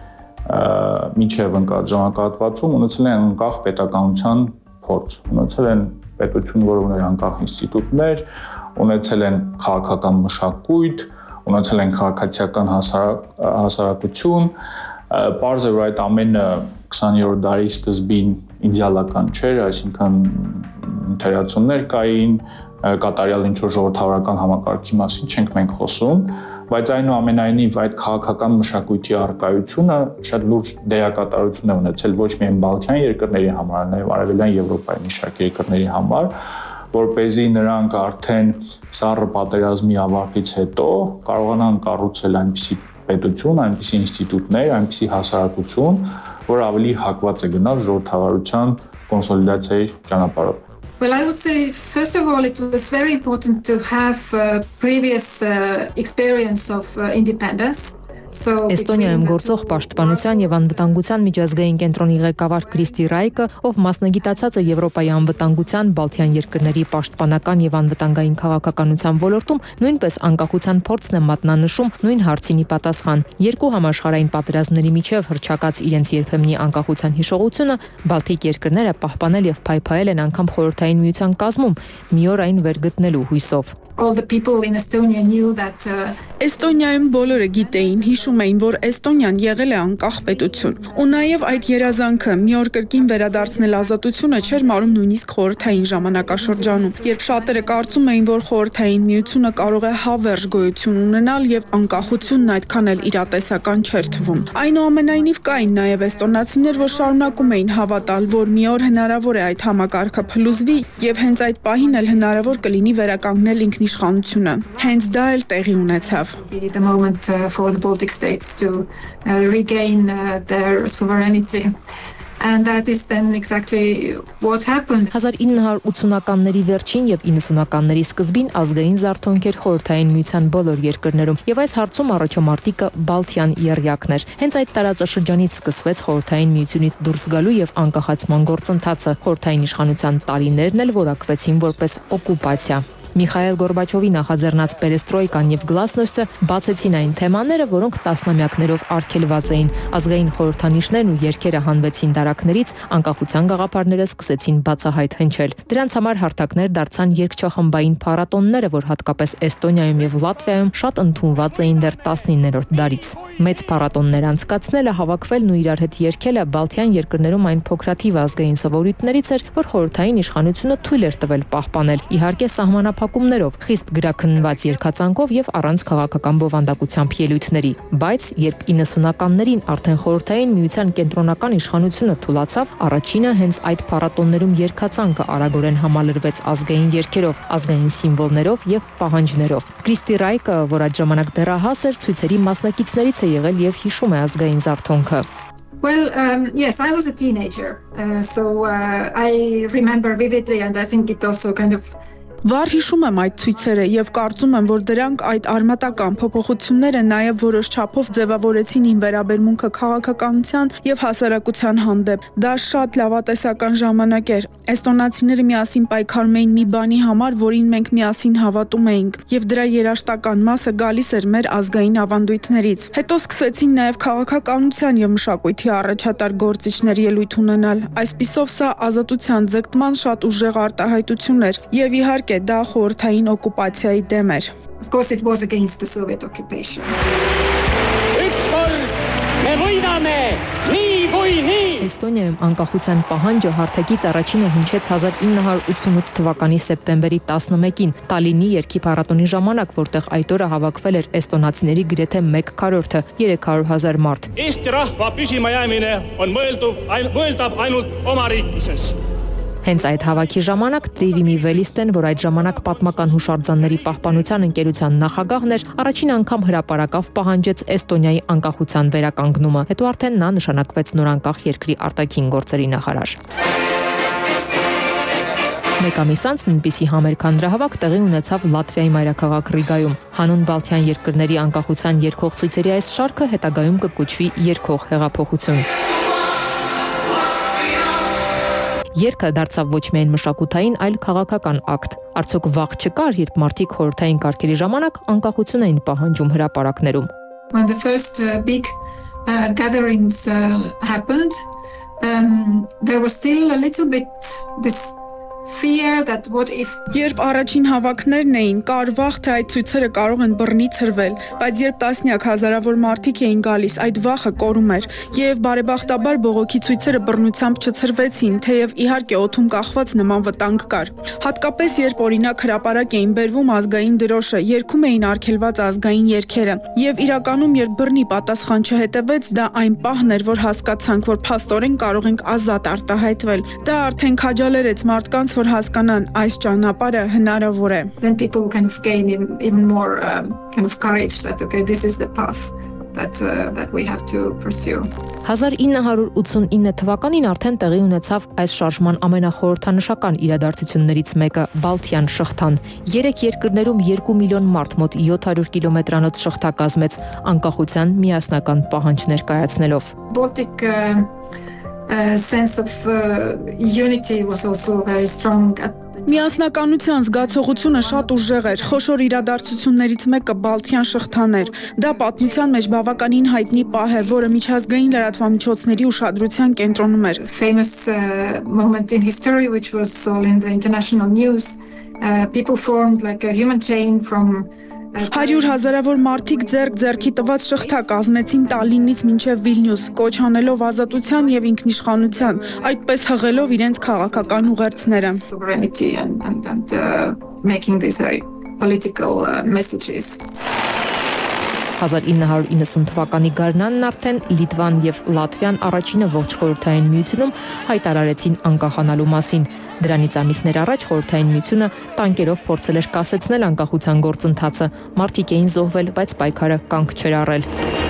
միջև ընկած ժամանակահատվածում ունեցել են անկախ պետականության փորձ, ունեցել են պետություն, որը ուներ անկախ ինստիտուտներ, ունեցել են քաղաքական մշակույթ, ունեցել են քաղաքացիական հասարակություն, պարզ է, որ այդ ամենը քսաներորդ դարի սկզբին իդեալական չէր, այսինքն ինտերացիաներ կային, կատարյալ ինչ-որ ժողովրդավարական համակարգի մասին չենք մենք խոսում, բայց այնուամենայնիվ այդ քաղաքական մշակույթի առկայությունը շատ լուրջ դերակատարություն է ունեցել ոչ միայն Բալթյան երկրների համար, այլև Արևելյան Եվրոպայի մի շարք երկրների համար, որպեսզի նրանք արդեն սառը պատերազմի ավարտից հետո կարողանան կառուցել այնպիսի պետություն, այնպիսի ինստիտուտներ, այնպիսի հասարակություն, որ ավելի հակված է գնալ ժողովրդավարության կոնսոլիդացիայի ճանապարհով։ Well, I would say, first of all, it was very important to have uh, previous uh, experience of uh, independence. Էստոնիայում գործող պաշտպանության եւ անվտանգության միջազգային կենտրոնի ղեկավար Քրիստի Ռայկը, ով մասնագիտացած է Եվրոպայի անվտանգության, Բալթյան երկրների պաշտպանական եւ անվտանգային քաղաքականության ոլորտում, նույնպես անկախության փորձն է մատնանշում նույն հարցինի պատասխան։ Երկու համաշխարհային պատերազմների միջև հռչակած իրենց երբեմնի անկախության հիշողությունը Բալթիկ երկրները պահպանել եւ փայփայել են անգամ խորհրդային միության կազմում, մի օր այն վերգտնելու հույսով։ All the people in Estonia knew that uh, Էստոնիայում բոլորը գիտեին, հիշում էին, որ Էստոնիան եղել է անկախ պետություն։ Ու նաև այդ երազանքը մի օր կրկին վերադարձնել ազատությունը չէր մարում նույնիսկ խորհրդային ժամանակաշրջանում, երբ շատերը կարծում էին, որ խորհրդային միությունը կարող է հավերժ գոյություն ունենալ եւ անկախությունն այդքան էլ իրատեսական չէր թվում։ Այնուամենայնիվ կային նաև էստոնացիներ, որ շարունակում էին հավատալ, որ մի օր հնարավոր է այդ համակարգը փլուզվի եւ հենց այդ պահին էլ հնարավոր կլինի վերականգնել ինքնիշխանությունը։ Հենց դա էլ տեղի ունեցավ։ The moment uh, for the Baltic states to uh, regain uh, their sovereignty. And that is then exactly what happened. հազար ինը հարյուր ութսունականների վերջին եւ իննսունականների սկզբին ազգային զարթոնք էր խորհրդային միության բոլոր երկրներում եւ այս հարցում առաջամարտիկը Բալթյան եռյակն էր։ Հենց այդ տարածաշրջանից սկսվեց խորհրդային միությունից դուրս գալու եւ անկախացման գործընթացը։ Խորհրդային իշխանության տարիներն էլ որակվեցին որպես օկուպացիա։ Միխայել Գորբաչովի նախաձեռնած Պերեստրոյկան եւ Գլասնոստը բացեցին այն թեմաները, որոնք տասնամյակներով արգելված էին։ Ազգային խորհրդանիշներն ու երգերը հանվեցին դարակներից, անկախության գաղափարները սկսեցին բացահայտ հնչել։ Դրանց համար հարթակներ դարձան երգչախմբային փառատոնները, որ հատկապես Էստոնիայում եւ Լատվիայում շատ ընդունված էին դեռ տասնիններորդ դարից։ Մեծ փառատոններ անցկացնելը, հավաքվելն ու իրար հետ երգելը Բալթյան երկրներում այն փոքրաթիվ ազգային սովորույթներից էր, որ խորհրդային իշխանությունը թույլ էր տվել պահպանել, իհարկե սահմանափակումներով, խիստ գրաքննված երգացանկով եւ առանց քաղաքական բովանդակությամբ ելույթների։ Բայց երբ իննսունականներին արդեն խորհրդային միության կենտրոնական իշխանությունը թուլացավ, առաջինը հենց այդ փառատոններում երգացանկը արագորեն համալրվեց ազգային երգերով, ազգային սիմվոլներով եւ պահանջներով։ Քրիստի Ռայկը, որ այդ ժամանակ դեռահաս էր, ցույցերի մասնակիցներից է եղել եւ հիշում է ազգային զարթոնքը։ Well, um, yes, I was a teenager, uh, so uh, I remember vividly, and I think it also kind of Վառ հիշում եմ այդ ցույցերը եւ կարծում եմ, որ դրանք այդ արմատական փոփոխությունները նաեւ որոշ չափով ձևավորեցին իմ վերաբերմունքը քաղաքականության եւ հասարակության հանդեպ։ Դա շատ լավատեսական ժամանակ էր։ Էստոնացիները միասին պայքարում էին մի բանի համար, որին մենք միասին հավատում էինք, եւ դրա երաշտական մասը գալիս էր մեր ազգային ավանդույթներից։ Հետո սկսեցին նաեւ քաղաքականության եւ մշակույթի առաջատար գործիչներ ելույթ ունենալ։ Այսպիսով սա ազատության ձգտման շատ ուժեղ արտահայտություն էր եւ իհարկե դա խորհրդային օկուպացիայի դեմ էր։ Of course it was against the Soviet occupation. Էստոնիայում անկախության պահանջը հարթակից առաջինը հնչեց հազար ինը հարյուր ութսունութ թվականի սեպտեմբերի տասնմեկին Տալինի երգի փառատոնի ժամանակ, որտեղ այդ օրը հավաքվել էր էստոնացիների գրեթե մեկ քառորդը, երեք հարյուր հազար մարդ։ Eesti rahva püsimajäämine on mõeldav mõeldav ainult omariikluses. Հենց այդ հավաքի ժամանակ Տրիվիմի Վելիստեն, որ այդ ժամանակ պատմական հուշարձանների պահպանության ընկերության նախագահն էր, առաջին անգամ հրապարակավ պահանջեց Էստոնիայի անկախության վերականգնումը։ Հետո արդեն նա նշանակվեց նորանկախ երկրի արտաքին գործերի նախարար։ Մեկ ամիս անց նույնպիսի համերգ հանրահավաք տեղի ունեցավ Լատվիայի մայրաքաղաք Ռիգայում։ Հանուն Բալթյան երկրների անկախության երգող ցույցերի այս շարքը հետագայում կկոչվի երգող հեղափոխություն։ Երգը դարձավ ոչ միայն մշակութային, այլ քաղաքական ակտ։ Արդյոք վաղ չկար, երբ մարդիկ խորհրդային կարգերի ժամանակ անկախություն էին պահանջում հրապարակներում։ When the first uh, big uh, gatherings uh, happened, um, there was still a little bit this fear that what if Երբ առաջին հավաքներն էին, կար վախ, թե այդ ցույցերը կարող են բռնից հրվել, բայց երբ տասնյակ հազարավոր մարդիկ էին գալիս, այդ վախը կորում էր, եւ բարեբախտաբար բողոքի ցույցերը բռնությամբ չցրվեցին, թեև իհարկե օդում կախված նման վտանգ կար։ Հատկապես երբ օրինակ հրապարակ էին բերվում ազգային դրոշը, երգում էին արգելված ազգային երգերը, եւ իրականում երբ բռնի պատասխան չհետևեց, դա այն պահն էր, որ հասկացանք, որ փաստորեն կարող ենք ազատ արտահայտվել։ Դա արդեն քաջալերեց մարդկանց, որ հասկանան այս ճանապարհը հնարավոր է։ Then people kind of gain even, even more um, kind of courage that okay, this is the path that uh, that we have to pursue. հազար ինը հարյուր ութսունինը թվականին արդեն տեղի ունեցավ այս շարժման ամենախորհրդանշական իրադարձություններից մեկը՝ Բալթյան շղթան։ Երեք երկրներում երկու միլիոն մարդ մոտ յոթ հարյուր կիլոմետրանոց շղթա կազմեց անկախության միասնական պահանջ ներկայացնելով։ Baltic uh, uh, sense of uh, unity was also very strong at Միասնականության զգացողությունը շատ ուժեղ էր։ Խոշոր իրադարձություններից մեկը Բալթյան շղթան էր։ Դա պատմության մեջ բավականին հայտնի պահ է, որը միջազգային լրատվամիջոցների ուշադրության կենտրոնում էր։ Famous uh, moment in history which was all in the international news. Uh, people formed like a human chain from Հարյուր հազարավոր մարդիկ ձեռք ձեռքի տված շղթա կազմեցին Տալինից մինչև Վիլնյուս, կոչ անելով ազատության եւ ինքնիշխանության, այդպես հղելով իրենց քաղաքական ուղերձները։ Sovereignty and and, and uh, making these very political uh, messages. հազար ինը հարյուր իննսուն թվականի գարնանն արդեն Լիտվան եւ Լատվիան առաջինը ողջ խորհրդային միությունում հայտարարեցին անկախանալու մասին։ Դրանից ամիսներ առաջ խորհրդային միությունը տանկերով փորձել էր կասեցնել անկախության գործընթացը։ Մարդիկ էին զոհվել, բայց պայքարը կանգ չէր առել։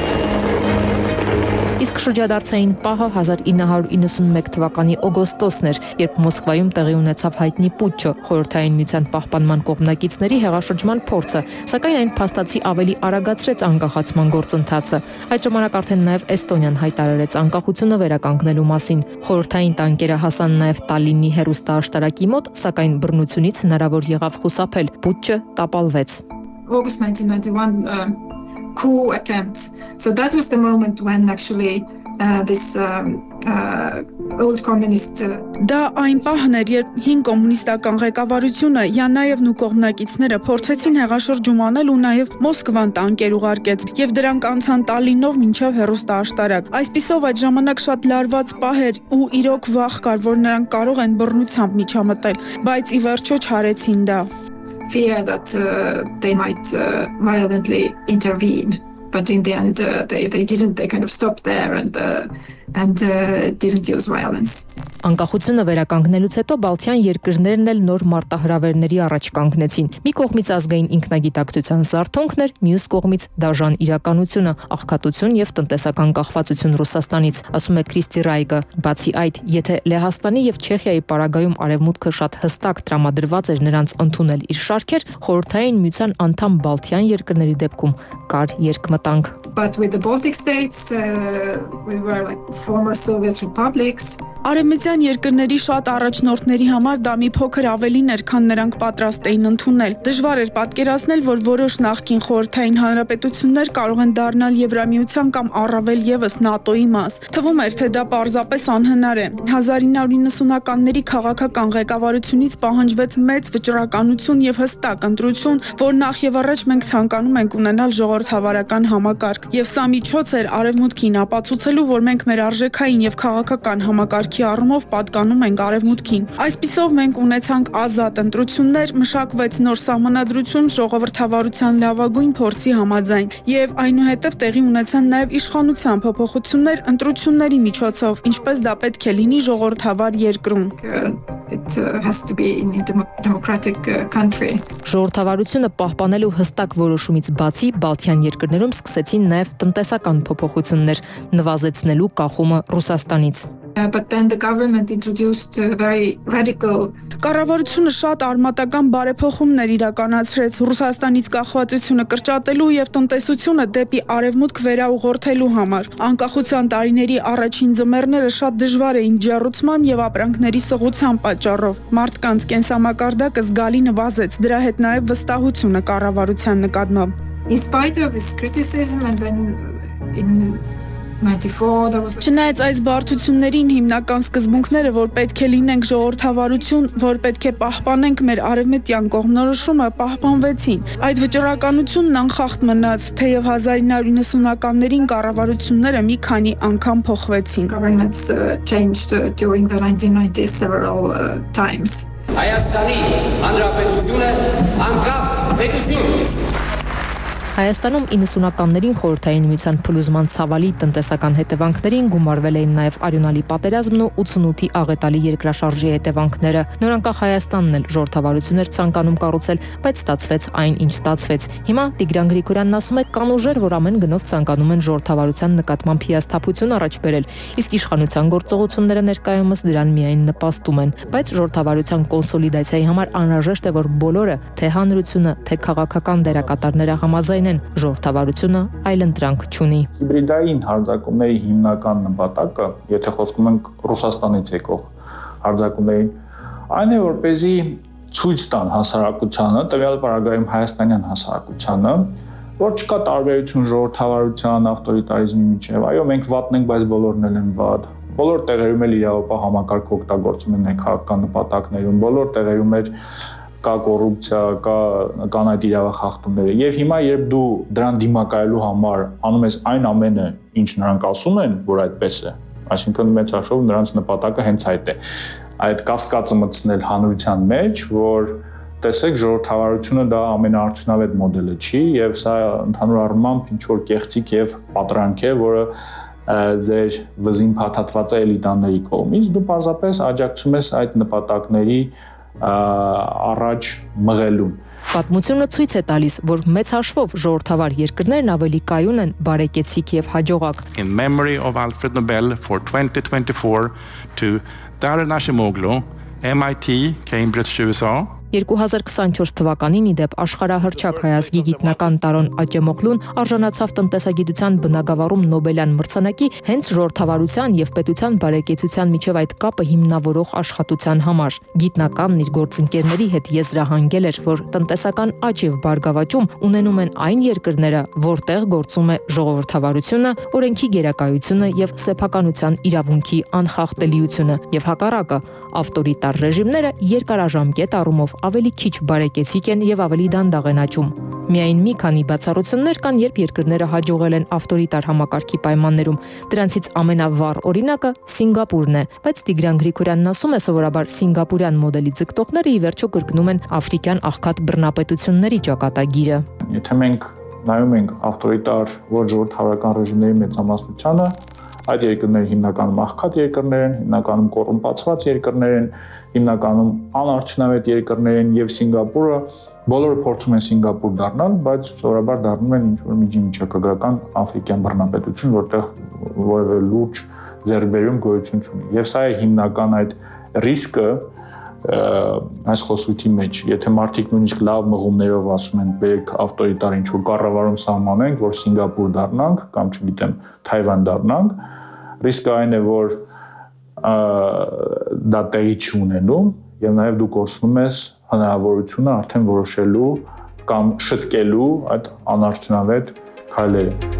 Իսկ շրջադարձային պահը հազար ինը հարյուր իննսունմեկ թվականի օգոստոսն էր, երբ Մոսկվայում տեղի ունեցավ հայտնի պուտչը, խորհրդային միության պահպանման կողմնակիցների հեղաշրջման փորձը, սակայն այն փաստացի ավելի արագացրեց անկախացման գործընթացը։ Այդ ժամանակ արդեն նաև Էստոնիան հայտարարեց անկախությունը վերականգնելու մասին։ Խորհրդային տանկերը հասան նաև Տալինի հեռուստաաշտարակի մոտ, սակայն բռնությունից հնարավոր եղավ խուսափել։ Պուտչը տապալվեց։ August nineteen ninety-one uh, coup attempt. So that was the moment when actually uh, this um, uh, old communist uh, Դա այն պահն էր, երբ հին կոմունիստական ղեկավարությունը, Յանաևն ու կողմնակիցները փորձեցին հեղաշրջում անել ու նաև Մոսկվան տանկեր ուղարկեց, եւ դրանք անցան Տալինով մինչև հեռուստաաշտարակ։ Այսպիսով այդ ժամանակ շատ լարված պահ էր ու իրոք վախ կար, որ նրանք կարող են բռնությամբ միջամտել, բայց ի վերջո չարեցին դա։ Fear that uh, they might uh, violently intervene, but in the end uh, they they didn't. They kind of stopped there and uh, and uh, didn't use violence. Անկախությունը վերականգնելուց հետո Բալթյան երկրներն էլ նոր մարտահրավերների առաջ կանգնեցին։ Մի կողմից ազգային ինքնագիտակցության զարթոնքն էր, մյուս կողմից դաժան իրականությունը, աղքատություն եւ տնտեսական կախվածություն Ռուսաստանից, ասում է Քրիստի Ռայգը։ Բացի այդ, եթե Լեհաստանի եւ Չեխիայի պարագայում արևմուտքը շատ հստակ տրամադրված էր նրանց ընդունել իր շարքեր, խորհրդային միության անդամ Բալթյան երկրների դեպքում կար երկմտանք։ But with the Baltic states, uh, we were like former Soviet republics. Արևմտյան երկրների շատ առաջնորդների համար դա մի փոքր ավելին էր, քան նրանք պատրաստ էին ընդունել։ Դժվար էր պատկերացնել, որ որոշ նախկին խորհրդային հանրապետություններ կարող են դառնալ Եվրամիության կամ առավել եւս ՆԱՏՕ-ի մաս։ Թվում էր, թե դա պարզապես անհնար է։ հազար ինը հարյուր իննսունականների քաղաքական ղեկավարությունից պահանջվեց մեծ վճռականություն եւ հստակ ընտրություն, որ նախ եւ առաջ մենք ցանկանում ենք ունենալ ժողովրդավարական համակարգ։ Եվ սա միջոց էր արևմուտքին ապացուցելու, որ մենք մեր արժեքային եւ քաղաքական համակարգի առումով պատկանում ենք արևմուտքին։ Այսպիսով մենք ունեցանք ազատ ընտրություններ, մշակվեց նոր սահմանադրություն ժողովրդավարության լավագույն փորձի համաձայն, եւ այնուհետեւ տեղի ունեցան նաեւ իշխանության փոփոխություններ ընտրությունների միջոցով, ինչպես դա պետք է լինի ժողովրդավար երկրում։ It uh, has to be in a democratic uh, country. Ժողովրդավարությունը պահպանելու հստակ որոշումից բացի Բալթյան երկրներում սկսեցին նաև տնտեսական փոփոխություններ, նվազեցնելու կախումը Ռուսաստանից։ Uh, but then the government introduced uh, very radical. Կառավարությունը շատ արմատական բարեփոխումներ իրականացրեց Ռուսաստանից կախվածությունը կրճատելու եւ տնտեսությունը դեպի արևմուտք վերաուղղորդելու համար։ Անկախության տարիների առաջին ձմեռները շատ դժվար էին ջեռուցման եւ ապրանքների սղության պատճառով։ Մարդկանց կենսամակարդակը զգալի նվազեց, դրա հետ նաեւ վստահությունը կառավարության նկատմամբ։ In spite of this criticism and then in Չնայած այս բարդություններին հիմնական սկզբունքները, որ պետք է լինենք ժողովրդավարություն, որ պետք է պահպանենք մեր արևմտյան կողմնորոշումը, պահպանվեցին։ Այդ վճռականությունն անխախտ մնաց, թեև հազար ինը հարյուր իննսունականներին կառավարությունները մի քանի անգամ փոխվեցին։ Governments uh, changed uh, during the nineteen nineties several uh, times. Հայաստանի Հանրապետությունը անկախ պետություն։ Հայաստանում իննսունականներին խորհրդային միության փլուզման ցավալի տնտեսական հետևանքներին գումարվել էին նաև արյունալի պատերազմն ու ութսունութի աղետալի երկրաշարժի հետևանքները։ Նորանկախ Հայաստանն էլ ժողովրդավարություն էր ցանկանում կառուցել, բայց ստացվեց այն, ինչ ստացվեց։ Հիմա Տիգրան Գրիգորյանն ասում է, կան ուժեր, որ ամեն գնով ցանկանում են ժողովրդավարության նկատմամբ հիասթափություն առաջ բերել, իսկ իշխանության գործողությունները ներկայումս դրան միայն նպաստում են։ Բայց ժողովրդավարության կոնսոլիդացիայի համար անհրաժեշտ է, որ բոլորը, թե հանրությունը, թե քաղաքական դերակատարները համաձայն ժողովրդավարությունը այլընտրանք չունի։ Հիբրիդային հարձակումների հիմնական նպատակը, եթե խոսքում ենք Ռուսաստանից եկող հարձակումներին, այն է, որպեսզի ցույց տան հասարակությանը, տվյալ պարագայում հայաստանյան հասարակությանը, որ չկա տարբերություն ժողովրդավարության, ավտորիտարիզմի միջև։ Այո, մենք վատն ենք, բայց բոլորն էլ են վատ։ Բոլոր տեղերում էլ իրավապահ համակարգ օգտագործում են քաղաքական նպատակներում, բոլոր տեղերում էլ կա կոռուպցիա, կա կան այդ իրավախախտումները։ Եվ հիմա երբ դու դրան դիմակայելու համար անում ես այն ամենը, ինչ նրանք ասում են, որ այդպես է, այսինքն մեծ հաշվով նրանց նպատակը հենց այդ է։ Այդ կասկածը մտցնել հանրության մեջ, որ տեսեք ժողովրդավարությունը դա ամենաարդյունավետ մոդելը չի, եւ սա ընդհանուր առմամբ ինչ որ կեղծիք եւ պատրանք է, որը ձեր վզին փաթաթված է էլիտաների կողմից, դու պարզապես աջակցում ես այդ նպատակների առաջ մղելուն։ Պատմությունը ցույց է տալիս, որ մեծ հաշվով ժողովրդավար երկրներն ավելի կայուն են, բարեկեցիկ եւ հաջողակ։ In memory of Alfred Nobel for twenty twenty-four to Daron Acemoglu, M I T, Cambridge, U S A. երկու հազար քսանչորս թվականին իդեպ աշխարհահռչակ հայազգի գիտնական Տարոն Աջեմօղլուն արժանացավ տնտեսագիտության բնագավառում Նոբելյան մրցանակի հենց ժողովրդավարության եւ պետության բարեկեցության միջև այդ կապը հիմնավորող աշխատության համար։ Գիտնականն իր գործընկերների հետ եզրահանգել էր, որ տնտեսական աճ եւ բարգավաճում ունենում են այն երկրները, որտեղ գործում է ժողովրդավարությունը, օրենքի գերակայությունը եւ սեփականության իրավունքի անխախտելիությունը եւ հակառակը ավտորիտար ռեժիմները երկարաժամկետ առումով ավելի քիչ բարեկեցիկ են եւ ավելի դանդաղ են աճում։ Միայն մի քանի բացառություններ կան, երբ երկրները հաջողել են ավտորիտար համակարգի պայմաններում։ Դրանցից ամենավառ օրինակը Սինգապուրն է, բայց Տիգրան Գրիգորյանն ասում է, սովորաբար սինգապուրյան մոդելի ձգտողները ի վերջո կրկնում են աֆրիկյան աղքատ բռնապետությունների ճակատագիրը։ Եթե մենք նայում ենք ավտորիտար ոչ ժողովրդավարական ռեժիմների մեծամասնությանը, Այդ երկրները հիմնականում աղքատ երկրներ են, հիմնականում կոռումպացված երկրներ են, հիմնականում անարդյունավետ երկրներ են եւ Սինգապուրը բոլորը փորձում են Սինգապուր դառնալ, բայց սովորաբար դառնում են ինչ-որ միջին-միջակայական աֆրիկյան բռնապետություն, որտեղ որևէ լուրջ ձեռքբերում գոյություն չունի։ Եվ սա է հիմնական այդ ռիսկը այս խոսույթի մեջ, եթե մարդիկ նույնիսկ լավ մղումներով ասում են, բերեք ավտորիտար ինչ-որ կառավարում սահմանենք, որ Սինգապուր դառնանք կամ չգիտեմ Թայվան դառնանք, ռիսկը այն է, որ դա տեղի չի ունենում եւ նաեւ դու կորցնում ես հնարավորությունը արդեն որոշելու կամ շտկելու այդ անարդյունավետ քայլերը։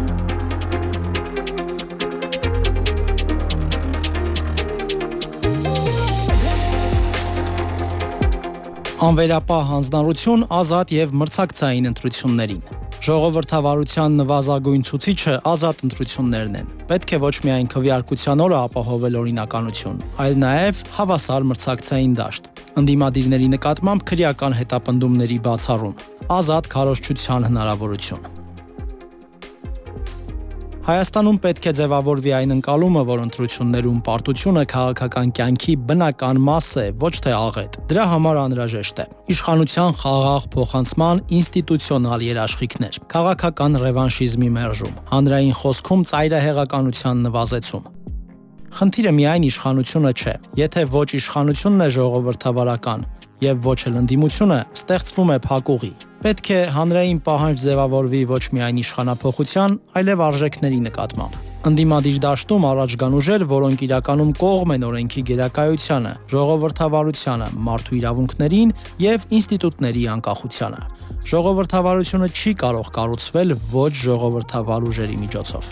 Անվերապահ հանձնառություն ազատ եւ մրցակցային ընտրություններին։ Ժողովրդավարության նվազագույն ցուցիչը ազատ ընտրություններն են։ Պետք է ոչ միայն քվեարկության օրը ապահովել օրինականություն, այլ նաեւ հավասար մրցակցային դաշտ։ Ընդդիմադիրների նկատմամբ քրեական հետապնդումների բացառում, ազատ քարոզչության հնարավորություն։ Հայաստանում պետք է ձևավորվի այն ընկալումը, որ ընտրություններում պարտությունը քաղաքական կյանքի բնական մաս է, ոչ թե աղետ։ Դրա համար անհրաժեշտ է իշխանության խաղաղ փոխանցման ինստիտուցիոնալ երաշխիքներ, քաղաքական ռևանշիզմի մերժում, հանրային խոսքում ծայրահեղականության նվազեցում։ Խնդիրը միայն իշխանությունը չէ։ Եթե ոչ իշխանությունն է ժողովրդավարական եւ ոչ էլ ընդդիմությունը, ստեղծվում է փակուղի։ Պետք է հանրային պահանջ ձևավորվի ոչ միայն իշխանափոխության, այլև արժեքների նկատմամբ։ Ընդդիմադիր դաշտում առաջ գան ուժեր, որոնք իրականում կողմ են օրենքի գերակայությանը, ժողովրդավարությանը, մարդու իրավունքներին եւ ինստիտուտների անկախությանը։ Ժողովրդավարությունը չի կարող կառուցվել ոչ ժողովրդավար ուժերի միջոցով։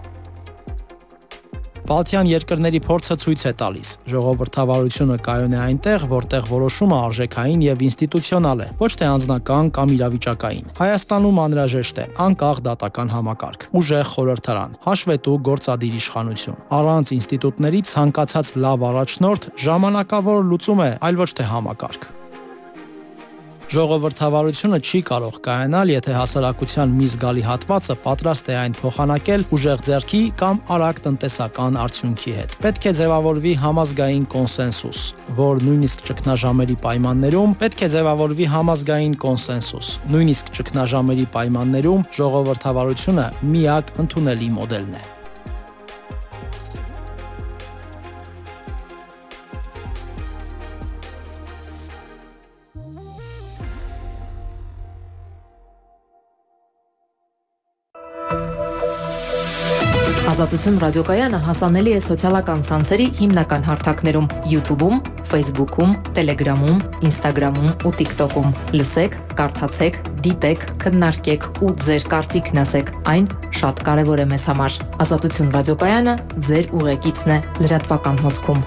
Բալթյան երկրների փորձը ցույց է տալիս, ժողովրդավարությունը կայուն է այնտեղ, որտեղ որոշումը արժեքային եւ ինստիտուցիոնալ է, ոչ թե անձնական կամ իրավիճակային։ Հայաստանում անհրաժեշտ է անկախ դատական համակարգ, ուժեղ խորհրդարան, հաշվետու գործադիր իշխանություն։ Առանց ինստիտուտների ցանկացած լավ առաջնորդ ժամանակավոր լուծում է, այլ ոչ թե համակարգ։ Ժողովրդավարությունը չի կարող կայանալ, եթե հասարակության մի զգալի հատվածը պատրաստ է այն փոխանակել ուժեղ ձեռքի կամ արագ տնտեսական արդյունքի հետ։ Պետք է ձևավորվի համազգային կոնսենսուս, որ նույնիսկ ճգնաժամերի պայմաններում պետք է ձևավորվի համազգային կոնսենսուս, նույնիսկ ճգնաժամերի պայմաններում ժողովրդավարությունը միակ ընդունելի մոդելն է։ Ազատություն ռադիոկայանը հասանելի է սոցիալական ցանցերի հիմնական հարթակներում՝ YouTube-ում, Facebook-ում, Telegram-ում, Instagram-ում ու TikTok-ում։ Լսեք, կարդացեք, դիտեք, քննարկեք ու ձեր կարծիքն ասեք։ Այն շատ կարևոր է մեզ համար։ Ազատություն ռադիոկայանը ձեր ուղեկիցն է լրատվական հոսքում։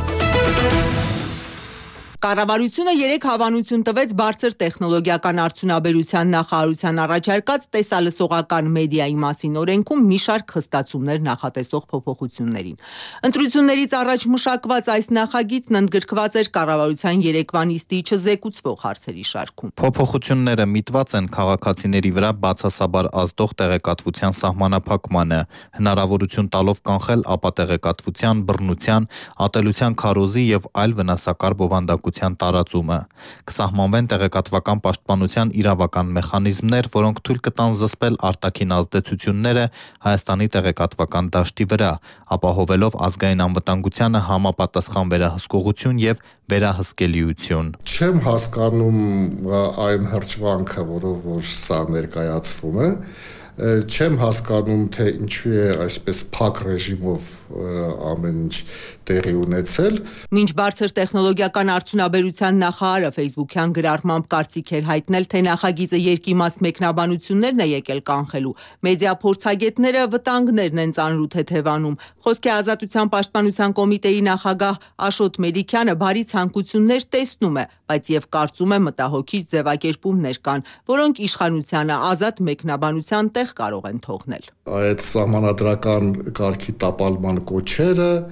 Կառավարությունը երեք հավանություն տվեց բարձր տեխնոլոգիական արդյունաբերության նախարարության առաջարկած տեսալսողական մեդիայի մասին օրենքում մի շարք խստացումներ նախատեսող փոփոխություններին։ Ընտրություններից առաջ մշակված այս նախագիծն ընդգրկված էր կառավարության երեկվա նիստի չզեկուցվող հարցերի շարքում։ Փոփոխությունները միտված են քաղաքացիների վրա բացասաբար ազդող տեղեկատվության սահմանափակմանը, հնարավորություն տալով կանխել ապատեղեկատվության, բռնության, ատելության քարոզի եւ այլ վնասակար բովանդակության տարածումը, կսահմանվեն տեղեկատվական պաշտպանության իրավական մեխանիզմներ, որոնք թույլ կտան զսպել արտաքին ազդեցությունները Հայաստանի տեղեկատվական դաշտի վրա, ապահովելով ազգային անվտանգությանը համապատասխան վերահսկողություն եւ վերահսկելիություն։ Չեմ հասկանում այն հրճվանքը, որով որ սա ներկայացվում է, չեմ հասկանում, թե ինչու է այսպես փակ ռեժիմով ամեն ինչ տեղի ունեցել։ Մինչ բարձր տեխնոլոգիական արդյունաբերության նախարարը Facebook-յան գրառմամբ կարծիք էր հայտնել, թե նախագիծը երկիմաստ մեկնաբանություններն է եկել կանխելու, մեդիա փորձագետները վտանգներն են ծանրու թեթևանում։ Խոսքի ազատության պաշտպանության կոմիտեի նախագահ Աշոտ Մելիքյանը բարի ցանկություններ տեսնում է, բայց եւ կարծում է մտահոգիչ ձևակերպումներ կան, որոնք իշխանությանը ազատ մեկնաբանության տեղ կարող են թողնել։ Այդ սահմանադրական կարգի տապալման կոչերը,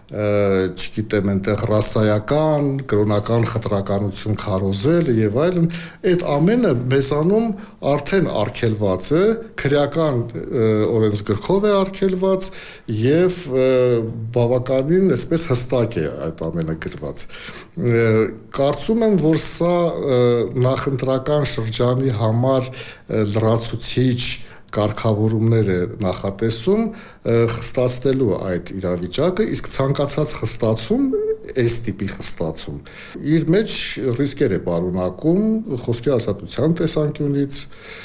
չգիտեմ, այնտեղ ռասայական, կրոնական խտրականություն քարոզել եւ այլն, այդ ամենը մեզանում արդեն արգելված է, քրեական օրենսգրքով է արգելված եւ բավականին այսպես հստակ է այդ ամենը գրված։ Կարծում եմ, որ սա նախընտրական շրջանի համար լրացուցիչ կարգավորումներ է նախատեսում խստացնելու այդ իրավիճակը, իսկ ցանկացած խստացում, այս տիպի խստացում, իր մեջ ռիսկեր է պարունակում խոսքի ազատության տեսանկյունից,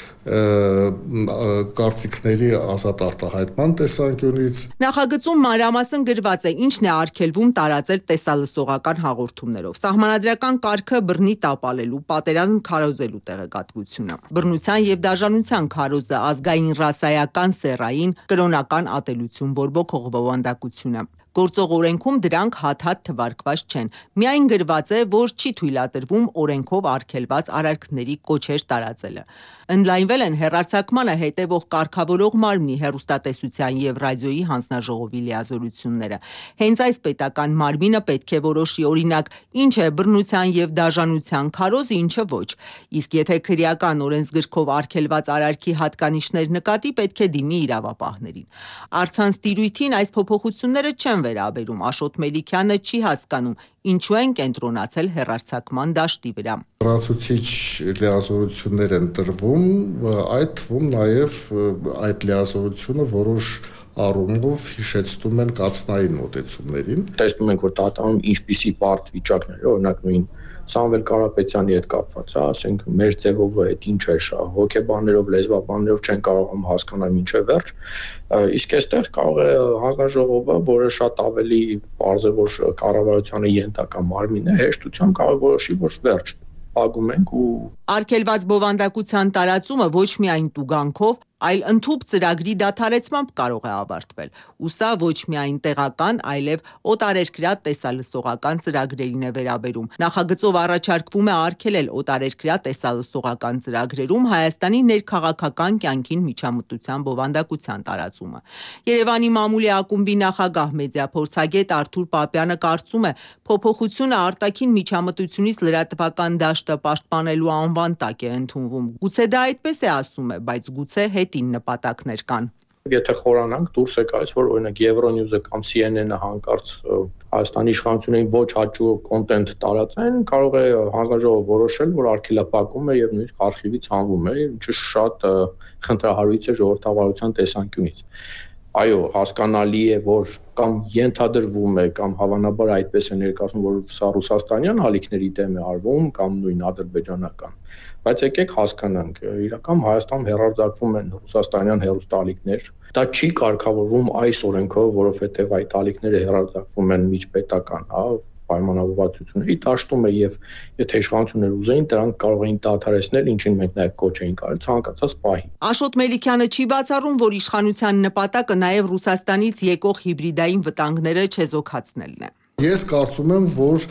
կարծիքների ազատ արտահայտման տեսանկյունից։ Նախագծում մանրամասն գրված է ինչն է արգելվում տարածել տեսալսողական հաղորդումներով, սահմանադրական կարգը բռնի տապալելու, պատերազմ քարոզելու տեղեկատվությունը, բռնության եւ դաժանության քարոզը, ազգային ռասայական սեռային կրոնական ատելություն բորբոքող բովանդակությունը։ Գործող օրենքում դրանք հատ-հատ թվարկված չեն։ Միայն գրված է, որ չի թույլատրվում օրենքով արգելված արարքների կոչեր տարածելը։ Ընդլայնվել են հեռարձակմանը հետևող կարգավորող մարմնի հեռուստատեսության եւ ռադիոյի հանձնաժողովի լիազորությունները։ Հենց այս պետական մարմինը պետք է որոշի, օրինակ, ինչ է բռնության եւ դաժանության քարոզ, ինչը ոչ։ Իսկ եթե քրեական օրենսգրքով արգելված արարքի հատկանիշներ նկատի, պետք է դիմի իրավապահներին։ Առցանց տիրույթին այս փոփոխությունները չեն վերաբերում։ Աշոտ Մելիքյանը չի հասկանում, ինչու են կենտրոնացել հեռարձակման դաշտի վրա։ Լրացուցիչ լիազորություններ են տրվում, այդ թվում նաև այդ լիազորությունը որոշ առումով հիշեցնում են կացնային մոտեցումներին։ Տեսնում ենք, որ Տաթևում ինչպիսի բարդ վիճակներ, օրինակ նույն Սամվել Կարապետյանի հետ կապված, ասենք մեր ձևով այդ ինչ է շա, հոգեբաններով, լեզվաբաններով չեն կարողանում հասկանալ ինչը վերջ, իսկ այստեղ կարող է հանձնաժողովը, որը շատ ավելի բարձր է, որ կառավարությանը ենթակա մարմին է, հեշտությամբ կարող է որոշի, որ վերջ ագում ենք ու արգելված բովանդակության տարածումը ոչ միայն տուգանքով, այլ ընդհուպ ծրագրի դադարեցմամբ կարող է ավարտվել։ Ու սա ոչ միայն տեղական, այլև օտարերկրյա տեսալսողական ծրագրերին է վերաբերում։ Նախագծով առաջարկվում է արգելել օտարերկրյա տեսալսողական ծրագրերում Հայաստանի ներքաղաքական կյանքին միջամտության բովանդակության տարածումը։ Երևանի մամուլի ակումբի նախագահ մեդիափորձագետ Արթուր Պապյանը կարծում է, փոփոխությունը արտաքին միջամտությունից լրատվական դաշտը պաշտպանելու անվան տակ է ընդունվում։ Գուցե դա այդպես է ասում է, բայց գուցե հետին նպատակներ կան։ Եթե խորանանք, դուրս է գալիս, որ օրինակ Euronews-ը կամ C N N-ը հանկարծ Հայաստանի իշխանություններին ոչ հաճույք կոնտենտ տարածեն, կարող է հանձնաժողովը որոշել, որ արգելափակում է եւ նույնիսկ արխիվից հանվում է, ինչը շատ խնդրահարույց է ժողովրդավարության տեսանկյունից։ Այո, հասկանալի է, որ կամ ենթադրվում է, կամ հավանաբար այդպես է ներկայացնում, որ սա ռուսաստանյան ալիքների դեմ է արվում, կամ նույն ադրբեջանական։ Բայց եկեք հասկանանք, իրական Հայաստանում հեռարձակվում են ռուսաստանյան հեռուստաալիքներ։ Դա չի կարգավորվում այս օրենքով, որովհետև այդ ալիքները հեռարձակվում են միջպետական, հա, պայմանավորվածությունների դաշտում է եւ եթե իշխանությունները ուզեին, դրանք կարող էին դադարեցնել, ինչին մենք նաեւ կոչ էինք արել ցանկացած պահի։ Աշոտ Մելիքյանը չի բացառում, որ իշխանության նպատակը նաեւ Ռուսաստանից եկող հիբրիդային վտանգները չեզոքացնելն է։ Ես կարծում եմ, որ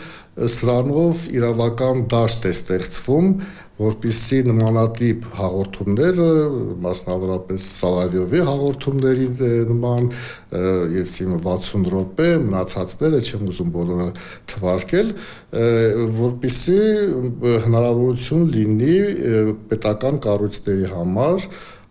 սրանով իրավական դաշտ է ստեղծվում, որպեսզի նմանատիպ հաղորդումները, մասնավորապես Սալավյովի հաղորդումների նման, ես իմ վաթսուն րոպե, մնացածները չեմ ուզում բոլորը թվարկել, որպեսզի հնարավորություն լինի պետական կառույցների համար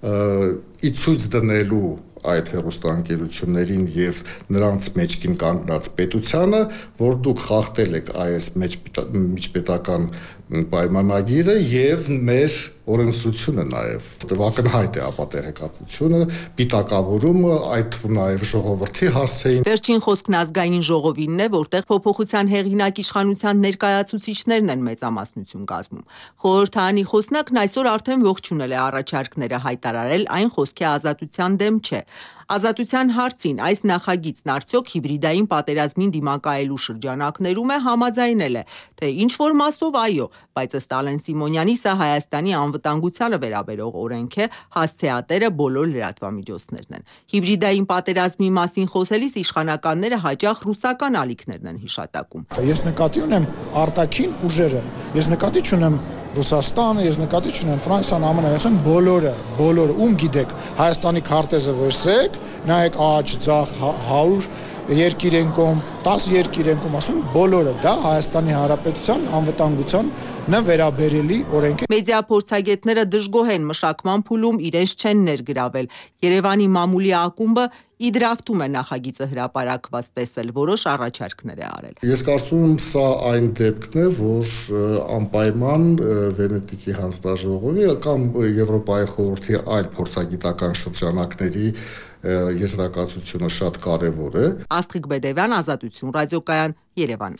ի ցույց դնելու այդ հեռուստաընկերություններին եւ նրանց մեջքին կանգնած պետությանը, որ դուք խախտել եք այս միջպետական պայմանագիրը եւ մեր օրենսդրությունը նաեւ ակնհայտ է ապատեղեկատվությունը, պիտակավորումը, այդ թվում նաեւ ժողովրդի հասցեին։ Վերջին խոսքն ազգային ժողովինն է, որտեղ փոփոխության հեղինակ իշխանության ներկայացուցիչներն են մեծամասնություն կազմում։ Խորհրդարանի խոսնակն այսօր արդեն ողջունել է առաջարկները, հայտարարել այն խոսքի ազատության դեմ չէ։ Ազատության հարցին այս նախագիծն արդյոք հիբրիդային պատերազմին դիմակայելու շրջանակներում է, համաձայնել է, թե ինչ որ մասով այո, բայց ըստ Ալեն Սիմոնյանի սա Հայաստանի անվտանգությանը վերաբերող օրենք է, հասցեատերը բոլոր լրատվամիջոցներն են։ Հիբրիդային պատերազմի մասին խոսելիս իշխանականները հաճախ ռուսական ալիքներն են հիշատակում։ Ես նկատի ունեմ արտաքին ուժերը, ես նկատի չունեմ Ռուսաստանը, ես նկատի չունեմ Ֆրանսիան, ԱՄՆ-ը, ասեմ բոլորը, բոլորը, ում գիտեք, Հայաստանի քարտեզը որսեք, նայեք աջ, ձախ, հարյուր երկիր են կողմ, տասը երկիր են կողմ, ասում բոլորը դա Հայաստանի Հանրապետության անվտանգության վերաբերելի օրենք է։ Մեդիա փորձագետները դժգոհ են մշակման փուլում իրենց չեն ներգրավել։ Երևանի մամուլի ակումբը իդրաֆտում է նախագիծը հրապարակված տեսել, որոշ առաջարկներ է արել։ Ես կարծում եմ սա այն դեպքն է, որ անպայման Վենետիկի հանձնաժողովի կամ Եվրոպայի խորհրդի այլ փորձագիտական շրջանակների եզրակացությունը շատ կարևոր է։ Աստղիկ Բեդևյան, Ազատություն ռադիոկայան, Երևան։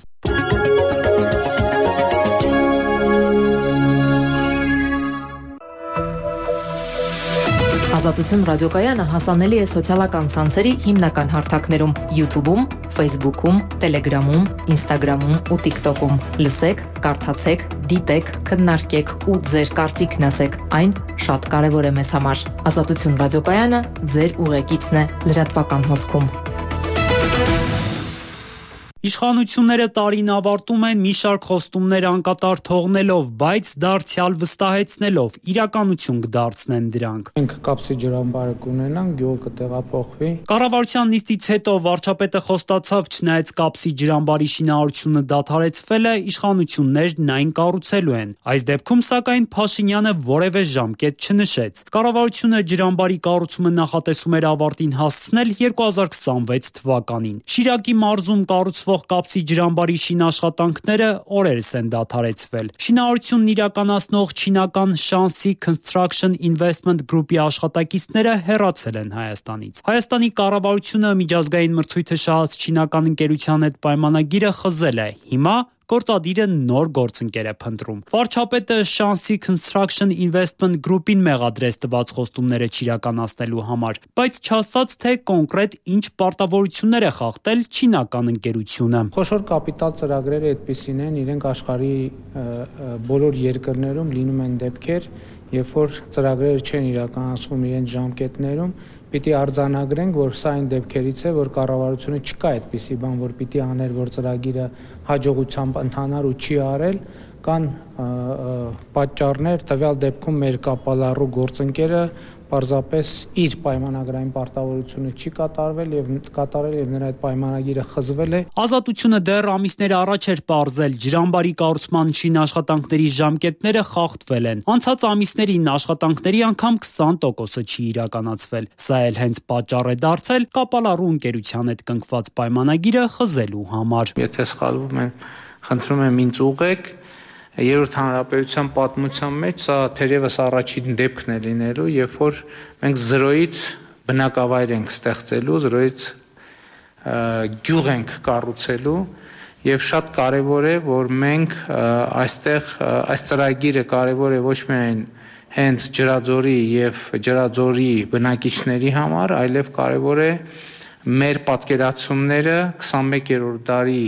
Ազատություն ռադիոկայանը հասանելի է սոցիալական ցանցերի հիմնական հարթակներում՝ YouTube-ում, Facebook-ում, Telegram-ում, Instagram-ում ու TikTok-ում։ Լսեք, կարդացեք, դիտեք, քննարկեք ու ձեր կարծիքն ասեք։ Այն շատ կարևոր է մեզ համար։ Ազատություն ռադիոկայանը ձեր ուղեկիցն է լրատվական հոսքում։ Իշխանությունները տարին ավարտում են մի շարք խոստումներ անկատար թողնելով, բայց դարձյալ վստահեցնելով, իրականություն կդարձնեն դրանք։ Մենք կապսի ջրամբարը կունենանք, գյուղը կտեղափոխվի։ Կառավարության նիստից հետո վարչապետը խոստացավ, չնայած կապսի ջրամբարի շինարարությունը դադարեցվել է, իշխանություններն այն կառուցելու են։ Այս դեպքում, սակայն, Փաշինյանը որևէ ժամկետ չնշեց։ Կառավարությունը ջրամբարի կառուցումը նախատեսում էր ավարտին հասցնել երկու հազար քսանվեց թվականին։ Շիրակի մարզում կառուցվող կապսի ջրամբարի շինաշխատանքները օրերս են դադարեցվել։ Շինարարությունն իրականացնող չինական Shanxi Construction Investment Group-ի աշխատակիցները հեռացել են Հայաստանից։ Հայաստանի կառավարությունը միջազգային մրցույթը շահած չինական ընկերության հետ պայմանագիրը խզել է։ Հիմա գործադիրը նոր գործընկեր է փնտրում։ Վարչապետը Shanxi Construction Investment Group-ին մեղադրեց տված խոստումները չիրականացնելու համար, բայց չասաց, թե կոնկրետ ինչ պարտավորություններ է խախտել չինական ընկերությունը։ Խոշոր կապիտալ ծրագրերը այդպիսին են, իրենք աշխարհի բոլոր երկրներում լինում են դեպքեր, երբ որ ծրագրերը չեն իրականացվում իրենց ժամկետներում, պիտի արձանագրենք, որ սա այն դեպքերից է, որ կառավարությունը չկա այդպիսի բան, որ պիտի աներ, որ ծրագիրը հաջողությամբ ընթանար ու չի արել, կան պատճառներ, տվյալ դեպքում մեր կապալառու գործընկերը պարզապես իր պայմանագրային պարտավորությունը չի կատարվել եւ կատարել եւ նրա այդ պայմանագիրը խզվել է։ Ազատությունը դեռ ամիսներ առաջ էր պարզել, ջրամբարի կառուցման շինաշխատանքների ժամկետները խախտվել են։ Անցած ամիսներին աշխատանքների անգամ քսան տոկոսը չի իրականացվել։ Սա էլ հենց պատճառ է դարձել կապալառու ընկերության հետ կնքված պայմանագիրը խզելու համար։ Եթե սխալվում եմ, խնդրում եմ ինձ ուղղեք։ Երրորդ հանրապետության պատմության մեջ սա թերևս առաջին դեպքն է լինելու, երբ որ մենք զրոյից բնակավայր ենք ստեղծելու, զրոյից գյուղ ենք կառուցելու եւ շատ կարեւոր է, որ մենք այստեղ այս ծրագիրը կարեւոր է ոչ միայն հենց Ջրաձորի եւ Ջրաձորի բնակիչների համար, այլև կարեւոր է մեր պատկերացումները քսանմեկերորդ դարի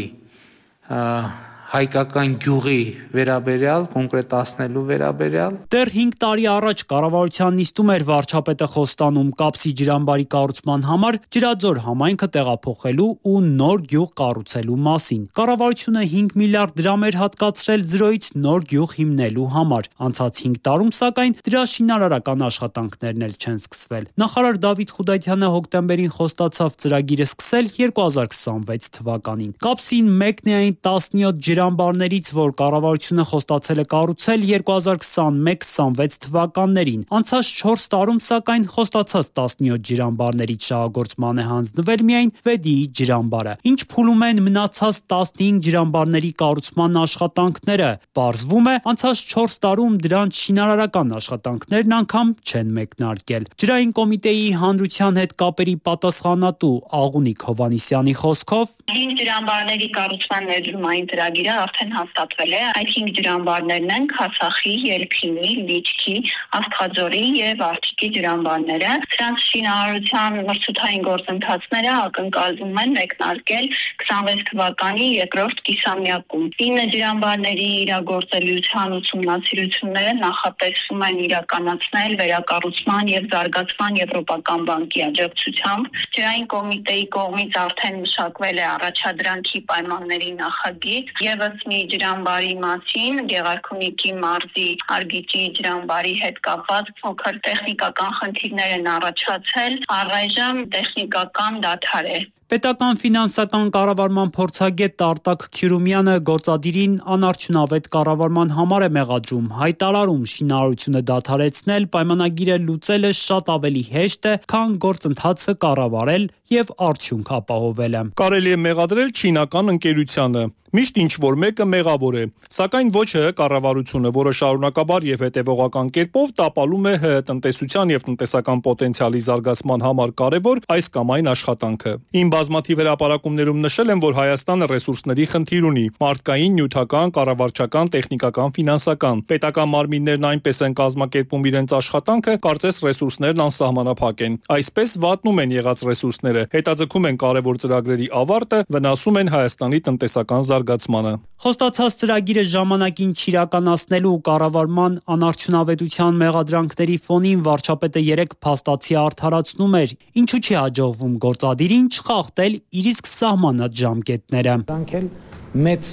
հայկական գյուղի վերաբերյալ, կոնկրետացնելու վերաբերյալ։ Դեռ հինգ տարի առաջ կառավարության նիստում էր վարչապետը խոստանում կապսի ջրամբարի կառուցման համար Ջրաձոր համայնքը տեղափոխելու ու նոր գյուղ կառուցելու մասին։ Կառավարությունը հինգ միլիարդ դրամ էր հատկացրել զրոյից նոր գյուղ հիմնելու համար։ Անցած հինգ տարում, սակայն, դրա շինարարական աշխատանքներն էլ չեն սկսվել։ Նախարար Դավիթ Խուդայթյանը հոկտեմբերին խոստացավ ծրագիրը սկսել երկու հազար քսանվեց թվականին։ Կապսին մեկն է այն տասնյոթ ջրամբարներից, որ կառավարությունը խոստացել է կառուցել երկու հազար քսանմեկ քսանվեց թվականներին։ Անցած չորս տարում, սակայն, խոստացած տասնյոթ ջրամբարներից շահագործման է հանձնվել միայն վեցի ջրամբարը։ Ինչ փուլում են մնացած տասնհինգ ջրամբարների կառուցման աշխատանքները։ Պարզվում է, անցած չորս տարում դրանց շինարարական աշխատանքներն անգամ չեն մեկնարկել։ Ջրային կոմիտեի հանրության հետ կապերի պատասխանատու Աղունիկ Հովանիսյանի խոսքով հինգ ջրամբարների կառուցման ներդրումային ծրագիրը արդեն հաստատվել է։ Այդ հինգ ջրամբարներն են Քասախի, Ելքինի, Լիճքի, Աստղաձորի եւ Արթիկի ջրամբարները։ Սրանց շինարարության մրցութային գործընթացները ակնկալվում են մեկնարկել քսանվեց թվականի երկրորդ կիսամյակում։ ինը ջրամբարների իրագործելիության ուսումնասիրությունները նախատեսվում են իրականացնել վերակառուցման եւ զարգացման եվրոպական բանկի աջակցությամբ։ Ջրային կոմիտեի կողմից արդեն մշակվել է առաջադրանքի պայմանների նախագիծ եւս մի ջրամբարի մասին, Գեղարքունիքի մարզի Արգիճի ջրամբարի հետ կապված փոքր տեխնիկական խնդիրներ են առաջացել, առայժմ տեխնիկական դադար է։ Պետական ֆինանսական կառավարման փորձագետ Արտակ Քյուրումյանը գործադիրին անարդյունավետ կառավարման համար է մեղադրում, հայտարարում շինարարությունը դադարեցնել, պայմանագիրը լուծելը շատ ավելի հեշտ է, քան գործընթացը կառավարել եւ արդյունք ապահովելը։ Կարելի է մեղադրել չինական ընկերությանը։ Միշտ ինչ-որ մեկը մեղավոր է, սակայն ոչ ՀՀ կառավարությունը, որը շարունակաբար եւ հետեւողական կերպով տապալում է ՀՀ տնտեսության եւ տնտեսական պոտենցիալի զարգացման համար կարեւոր այս կամ այն աշխատանքը։ Իմ բազմաթիվ հրապարակումներում նշել եմ, որ Հայաստանը ռեսուրսների խնդիր ունի՝ մարդկային, նյութական, կառավարչական, տեխնիկական, ֆինանսական։ Պետական մարմիններն այնպես են կազմակերպում իրենց աշխատանքը, կարծես ռեսուրսներն անսահմանափակ են։ Այսպես վատնում են եղած ռեսուրսները, հետաձգում են կարեւոր ծրագրերի ավարտը, վնասում են Հայաստանի տնտեսական զարգացմանը։ Խոստացած ծրագիրը ժամանակին չիրականացնելու կառավարման անարդյունավետության մեղադրանքների ֆոնին վարչապետը երեք փաստացի արդարացնում էր, ինչու չի հաջողվում գործադիրին չխախտել իր իսկ սահմանած ժամկետները։ Դրանք մեծ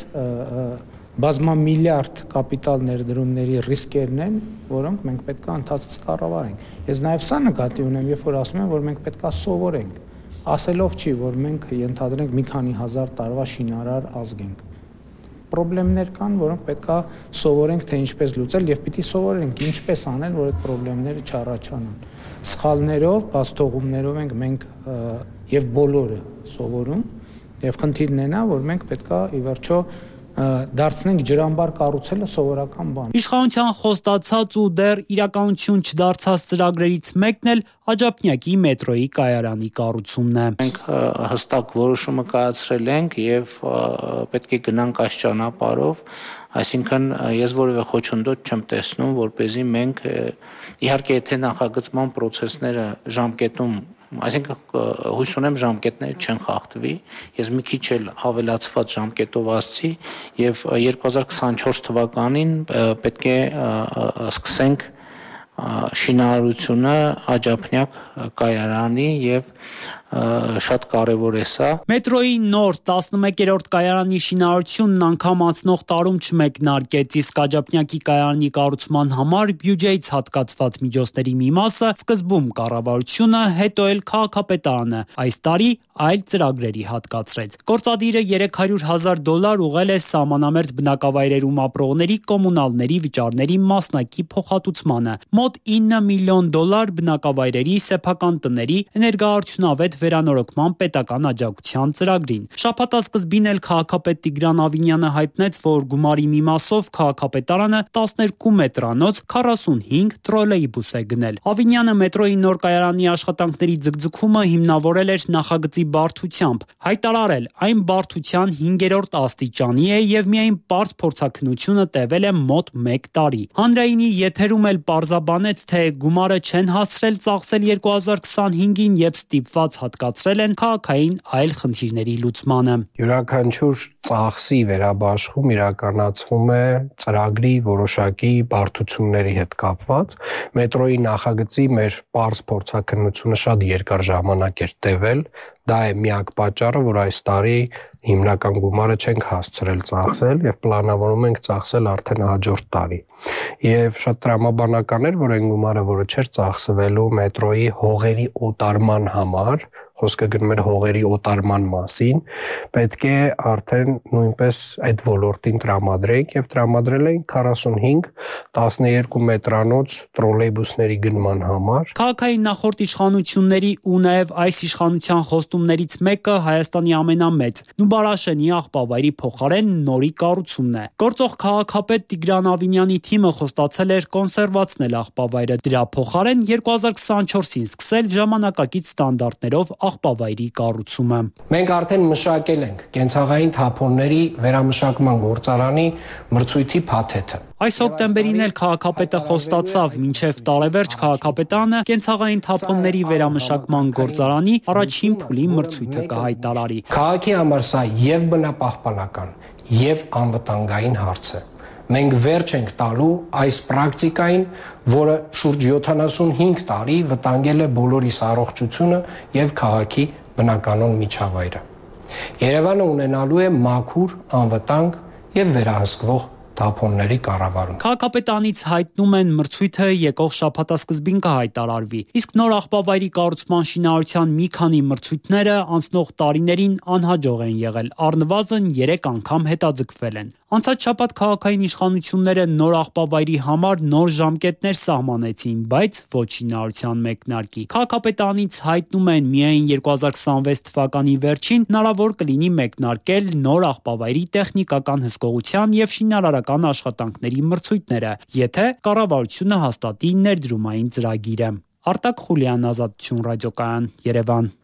բազմամիլիարդ կապիտալ ներդրումների ռիսկերն են, որոնք մենք պետք է ընթացից կառավարենք։ Ես նաև սա նկատի ունեմ, երբ որ ասում եմ, որ մենք պետք է սովորենք, ասելով չի, որ մենք ենթադրենք մի քանի հազար տարվա շինարար ազգ ենք։ Պրոբլեմներ կան, որոնք պետք է սովորենք, թե ինչպես լուծել եւ պիտի սովորենք ինչպես անել, որ այդ պրոբլեմները չառաջանան։ Սխալներով, բացթողումներով ենք մենք եւ բոլորը սովորում եւ խնդիրն է նա, որ մենք պետք է ի վերջո դարձնենք ջրամբար կառուցելը սովորական բան։ Իշխանության խոստացած ու դեռ իրականություն չդարձած ծրագրերից մեկն էլ Աջափնյակի մետրոյի կայարանի կառուցումն է։ Մենք հստակ որոշումը կայացրել ենք եւ պետք է գնանք այս ճանապարհով, այսինքն ես որևէ խոչընդոտ չեմ տեսնում, որպեսզի մենք իհարկե եթե նախագծման process-ները ժամկետում Այսինքն հույս ունեմ ժամկետները չեն խախտվի, ես մի քիչ էլ ավելացված ժամկետով ասացի եւ երկու հազար քսանչորս թվականին պետք է սկսենք շինարարությունը Աջափնյակ կայարանի եւ շատ կարեւոր է սա։ Մետրոյի նոր տասնմեկերորդ կայարանի շինարարությունն անգամ անցնող տարում չմեկնարկեց, իսկ Աջափնյակի կայարանի կառուցման համար բյուջեից հատկացված միջոցների մի մասը սկզբում կառավարությունը, հետո էլ քաղաքապետարանը այս տարի այլ ծրագրերի հատկացրեց։ Գործադիրը երեք հարյուր հազար դոլար ուղղել է սահմանամերձ բնակավայրերում ապրողների կոմունալների վճարների մասնակի փոխհատուցմանը, մոտ ինը միլիոն դոլար բնակավայրերի սեփական տների էներգոարդյունավետ վերանորոգման պետական աջակցության ծրագրին։ Շաբաթասկզբին էլ քաղաքապետ Տիգրան Ավինյանը հայտնեց, որ գումարի մի մասով քաղաքապետարանը տասներկու մետրանոց քառասունհինգ տրոլեյբուս է գնել։ Ավինյանը մետրոյի նոր կայարանի աշխատանքների ձգձգումը հիմնավորել էր նախագծի բարդությամբ, հայտարարել այն բարդության հինգերորդ աստիճանի է եւ միայն պարզ փորձաքննությունը տևել է մոտ մեկ տարի։ Հանրայինի եթերում էլ պարզաբանեց, թե գումարը չեն հասցրել ծախսել երկու հազար քսանհինգին եւ ստիպված հատկացրել են քաղաքային այլ խնդիրների լուծմանը։ Յուրաքանչյուր ծախսի վերաբաշխում իրականացվում է ծրագրի որոշակի բարդությունների հետ կապված։ Մետրոյի նախագծի մեր պարզ փորձաքննությունը շատ երկար ժամանակ էր տևել։ Դա է միակ պատճառը, որ այս տարի հիմնական գումարը չենք հասցրել ծախսել եւ պլանավորում ենք ծախսել արդեն հաջորդ տարի։ Եվ շատ տրամաբանական էր, որ այն գումարը, որը չէր ծախսվելու մետրոյի հողերի օտարման համար, խոսքը գնում էր հողերի օտարման մասին, պետք է արդեն նույնպես այդ ոլորտին տրամադրենք եւ տրամադրել ենք քառասունհինգ տասներկու մետրանոց տրոլեյբուսների գնման համար։ Քաղաքային նախորդ իշխանությունների ու նաեւ այս իշխանության խոստումներից մեկը Հայաստանի ամենամեծ Նուբարաշենի աղբավայրի փոխարեն նորի կառուցումն է։ Գործող քաղաքապետ Տիգրան Ավինյանի թիմը խոստացել էր կոնսերվացնել աղբավայրը, դրա փոխարեն երկու հազար քսանչորսին սկսել ժամանակակից ստանդարտներով աղբավայրի կառուցումը։ Մենք արդեն մշակել ենք կենցաղային թափոնների վերամշակման գործարանի մրցույթի փաթեթը։ Այս հոկտեմբերին էլ քաղաքապետը խոստացավ մինչև տարեվերջ քաղաքապետարանը կենցաղային թափոնների վերամշակման գործարանի առաջին փուլի մրցույթը կհայտարարի։ Քաղաքի համար սա եւ բնապահպանական, եւ անվտանգային հարց է։ Մենք վերջ ենք տալու այս պրակտիկային, որը շուրջ յոթանասունհինգ տարի վտանգել է բոլորիս առողջությունը եւ քաղաքի բնականոն միջավայրը։ Երևանը ունենալու է մաքուր, անվտանգ եւ վերահսկվող թափոնների կառավարում։ Քաղաքապետանից հայտնում են մրցույթը եկող շաբաթասկզբին կհայտարարվի, իսկ նոր աղբավայրի կառուցման շինարարության մի քանի մրցույթները անցնող տարիներին անհաջող են եղել, առնվազն երեք անգամ հետաձգվել են։ Անցած շաբաթ քաղաքային իշխանությունները նոր աղբավայրի համար նոր ժամկետներ սահմանեցին, բայց ոչ շինարարության մեկնարկի։ Քաղաքապետանից հայտնում են միայն երկու հազար քսանվեց թվականի վերջին հնարավոր կլինի մեկնարկել նոր աղբավայրի տեխնիկական հսկողության եւ շինարարական աշխատանքների մրցույթները, եթե կառավարությունը հաստատի ներդրումային ծրագիրը։ Արտակ Խուլյան, Ազատություն ռադիոկայան, Երևան։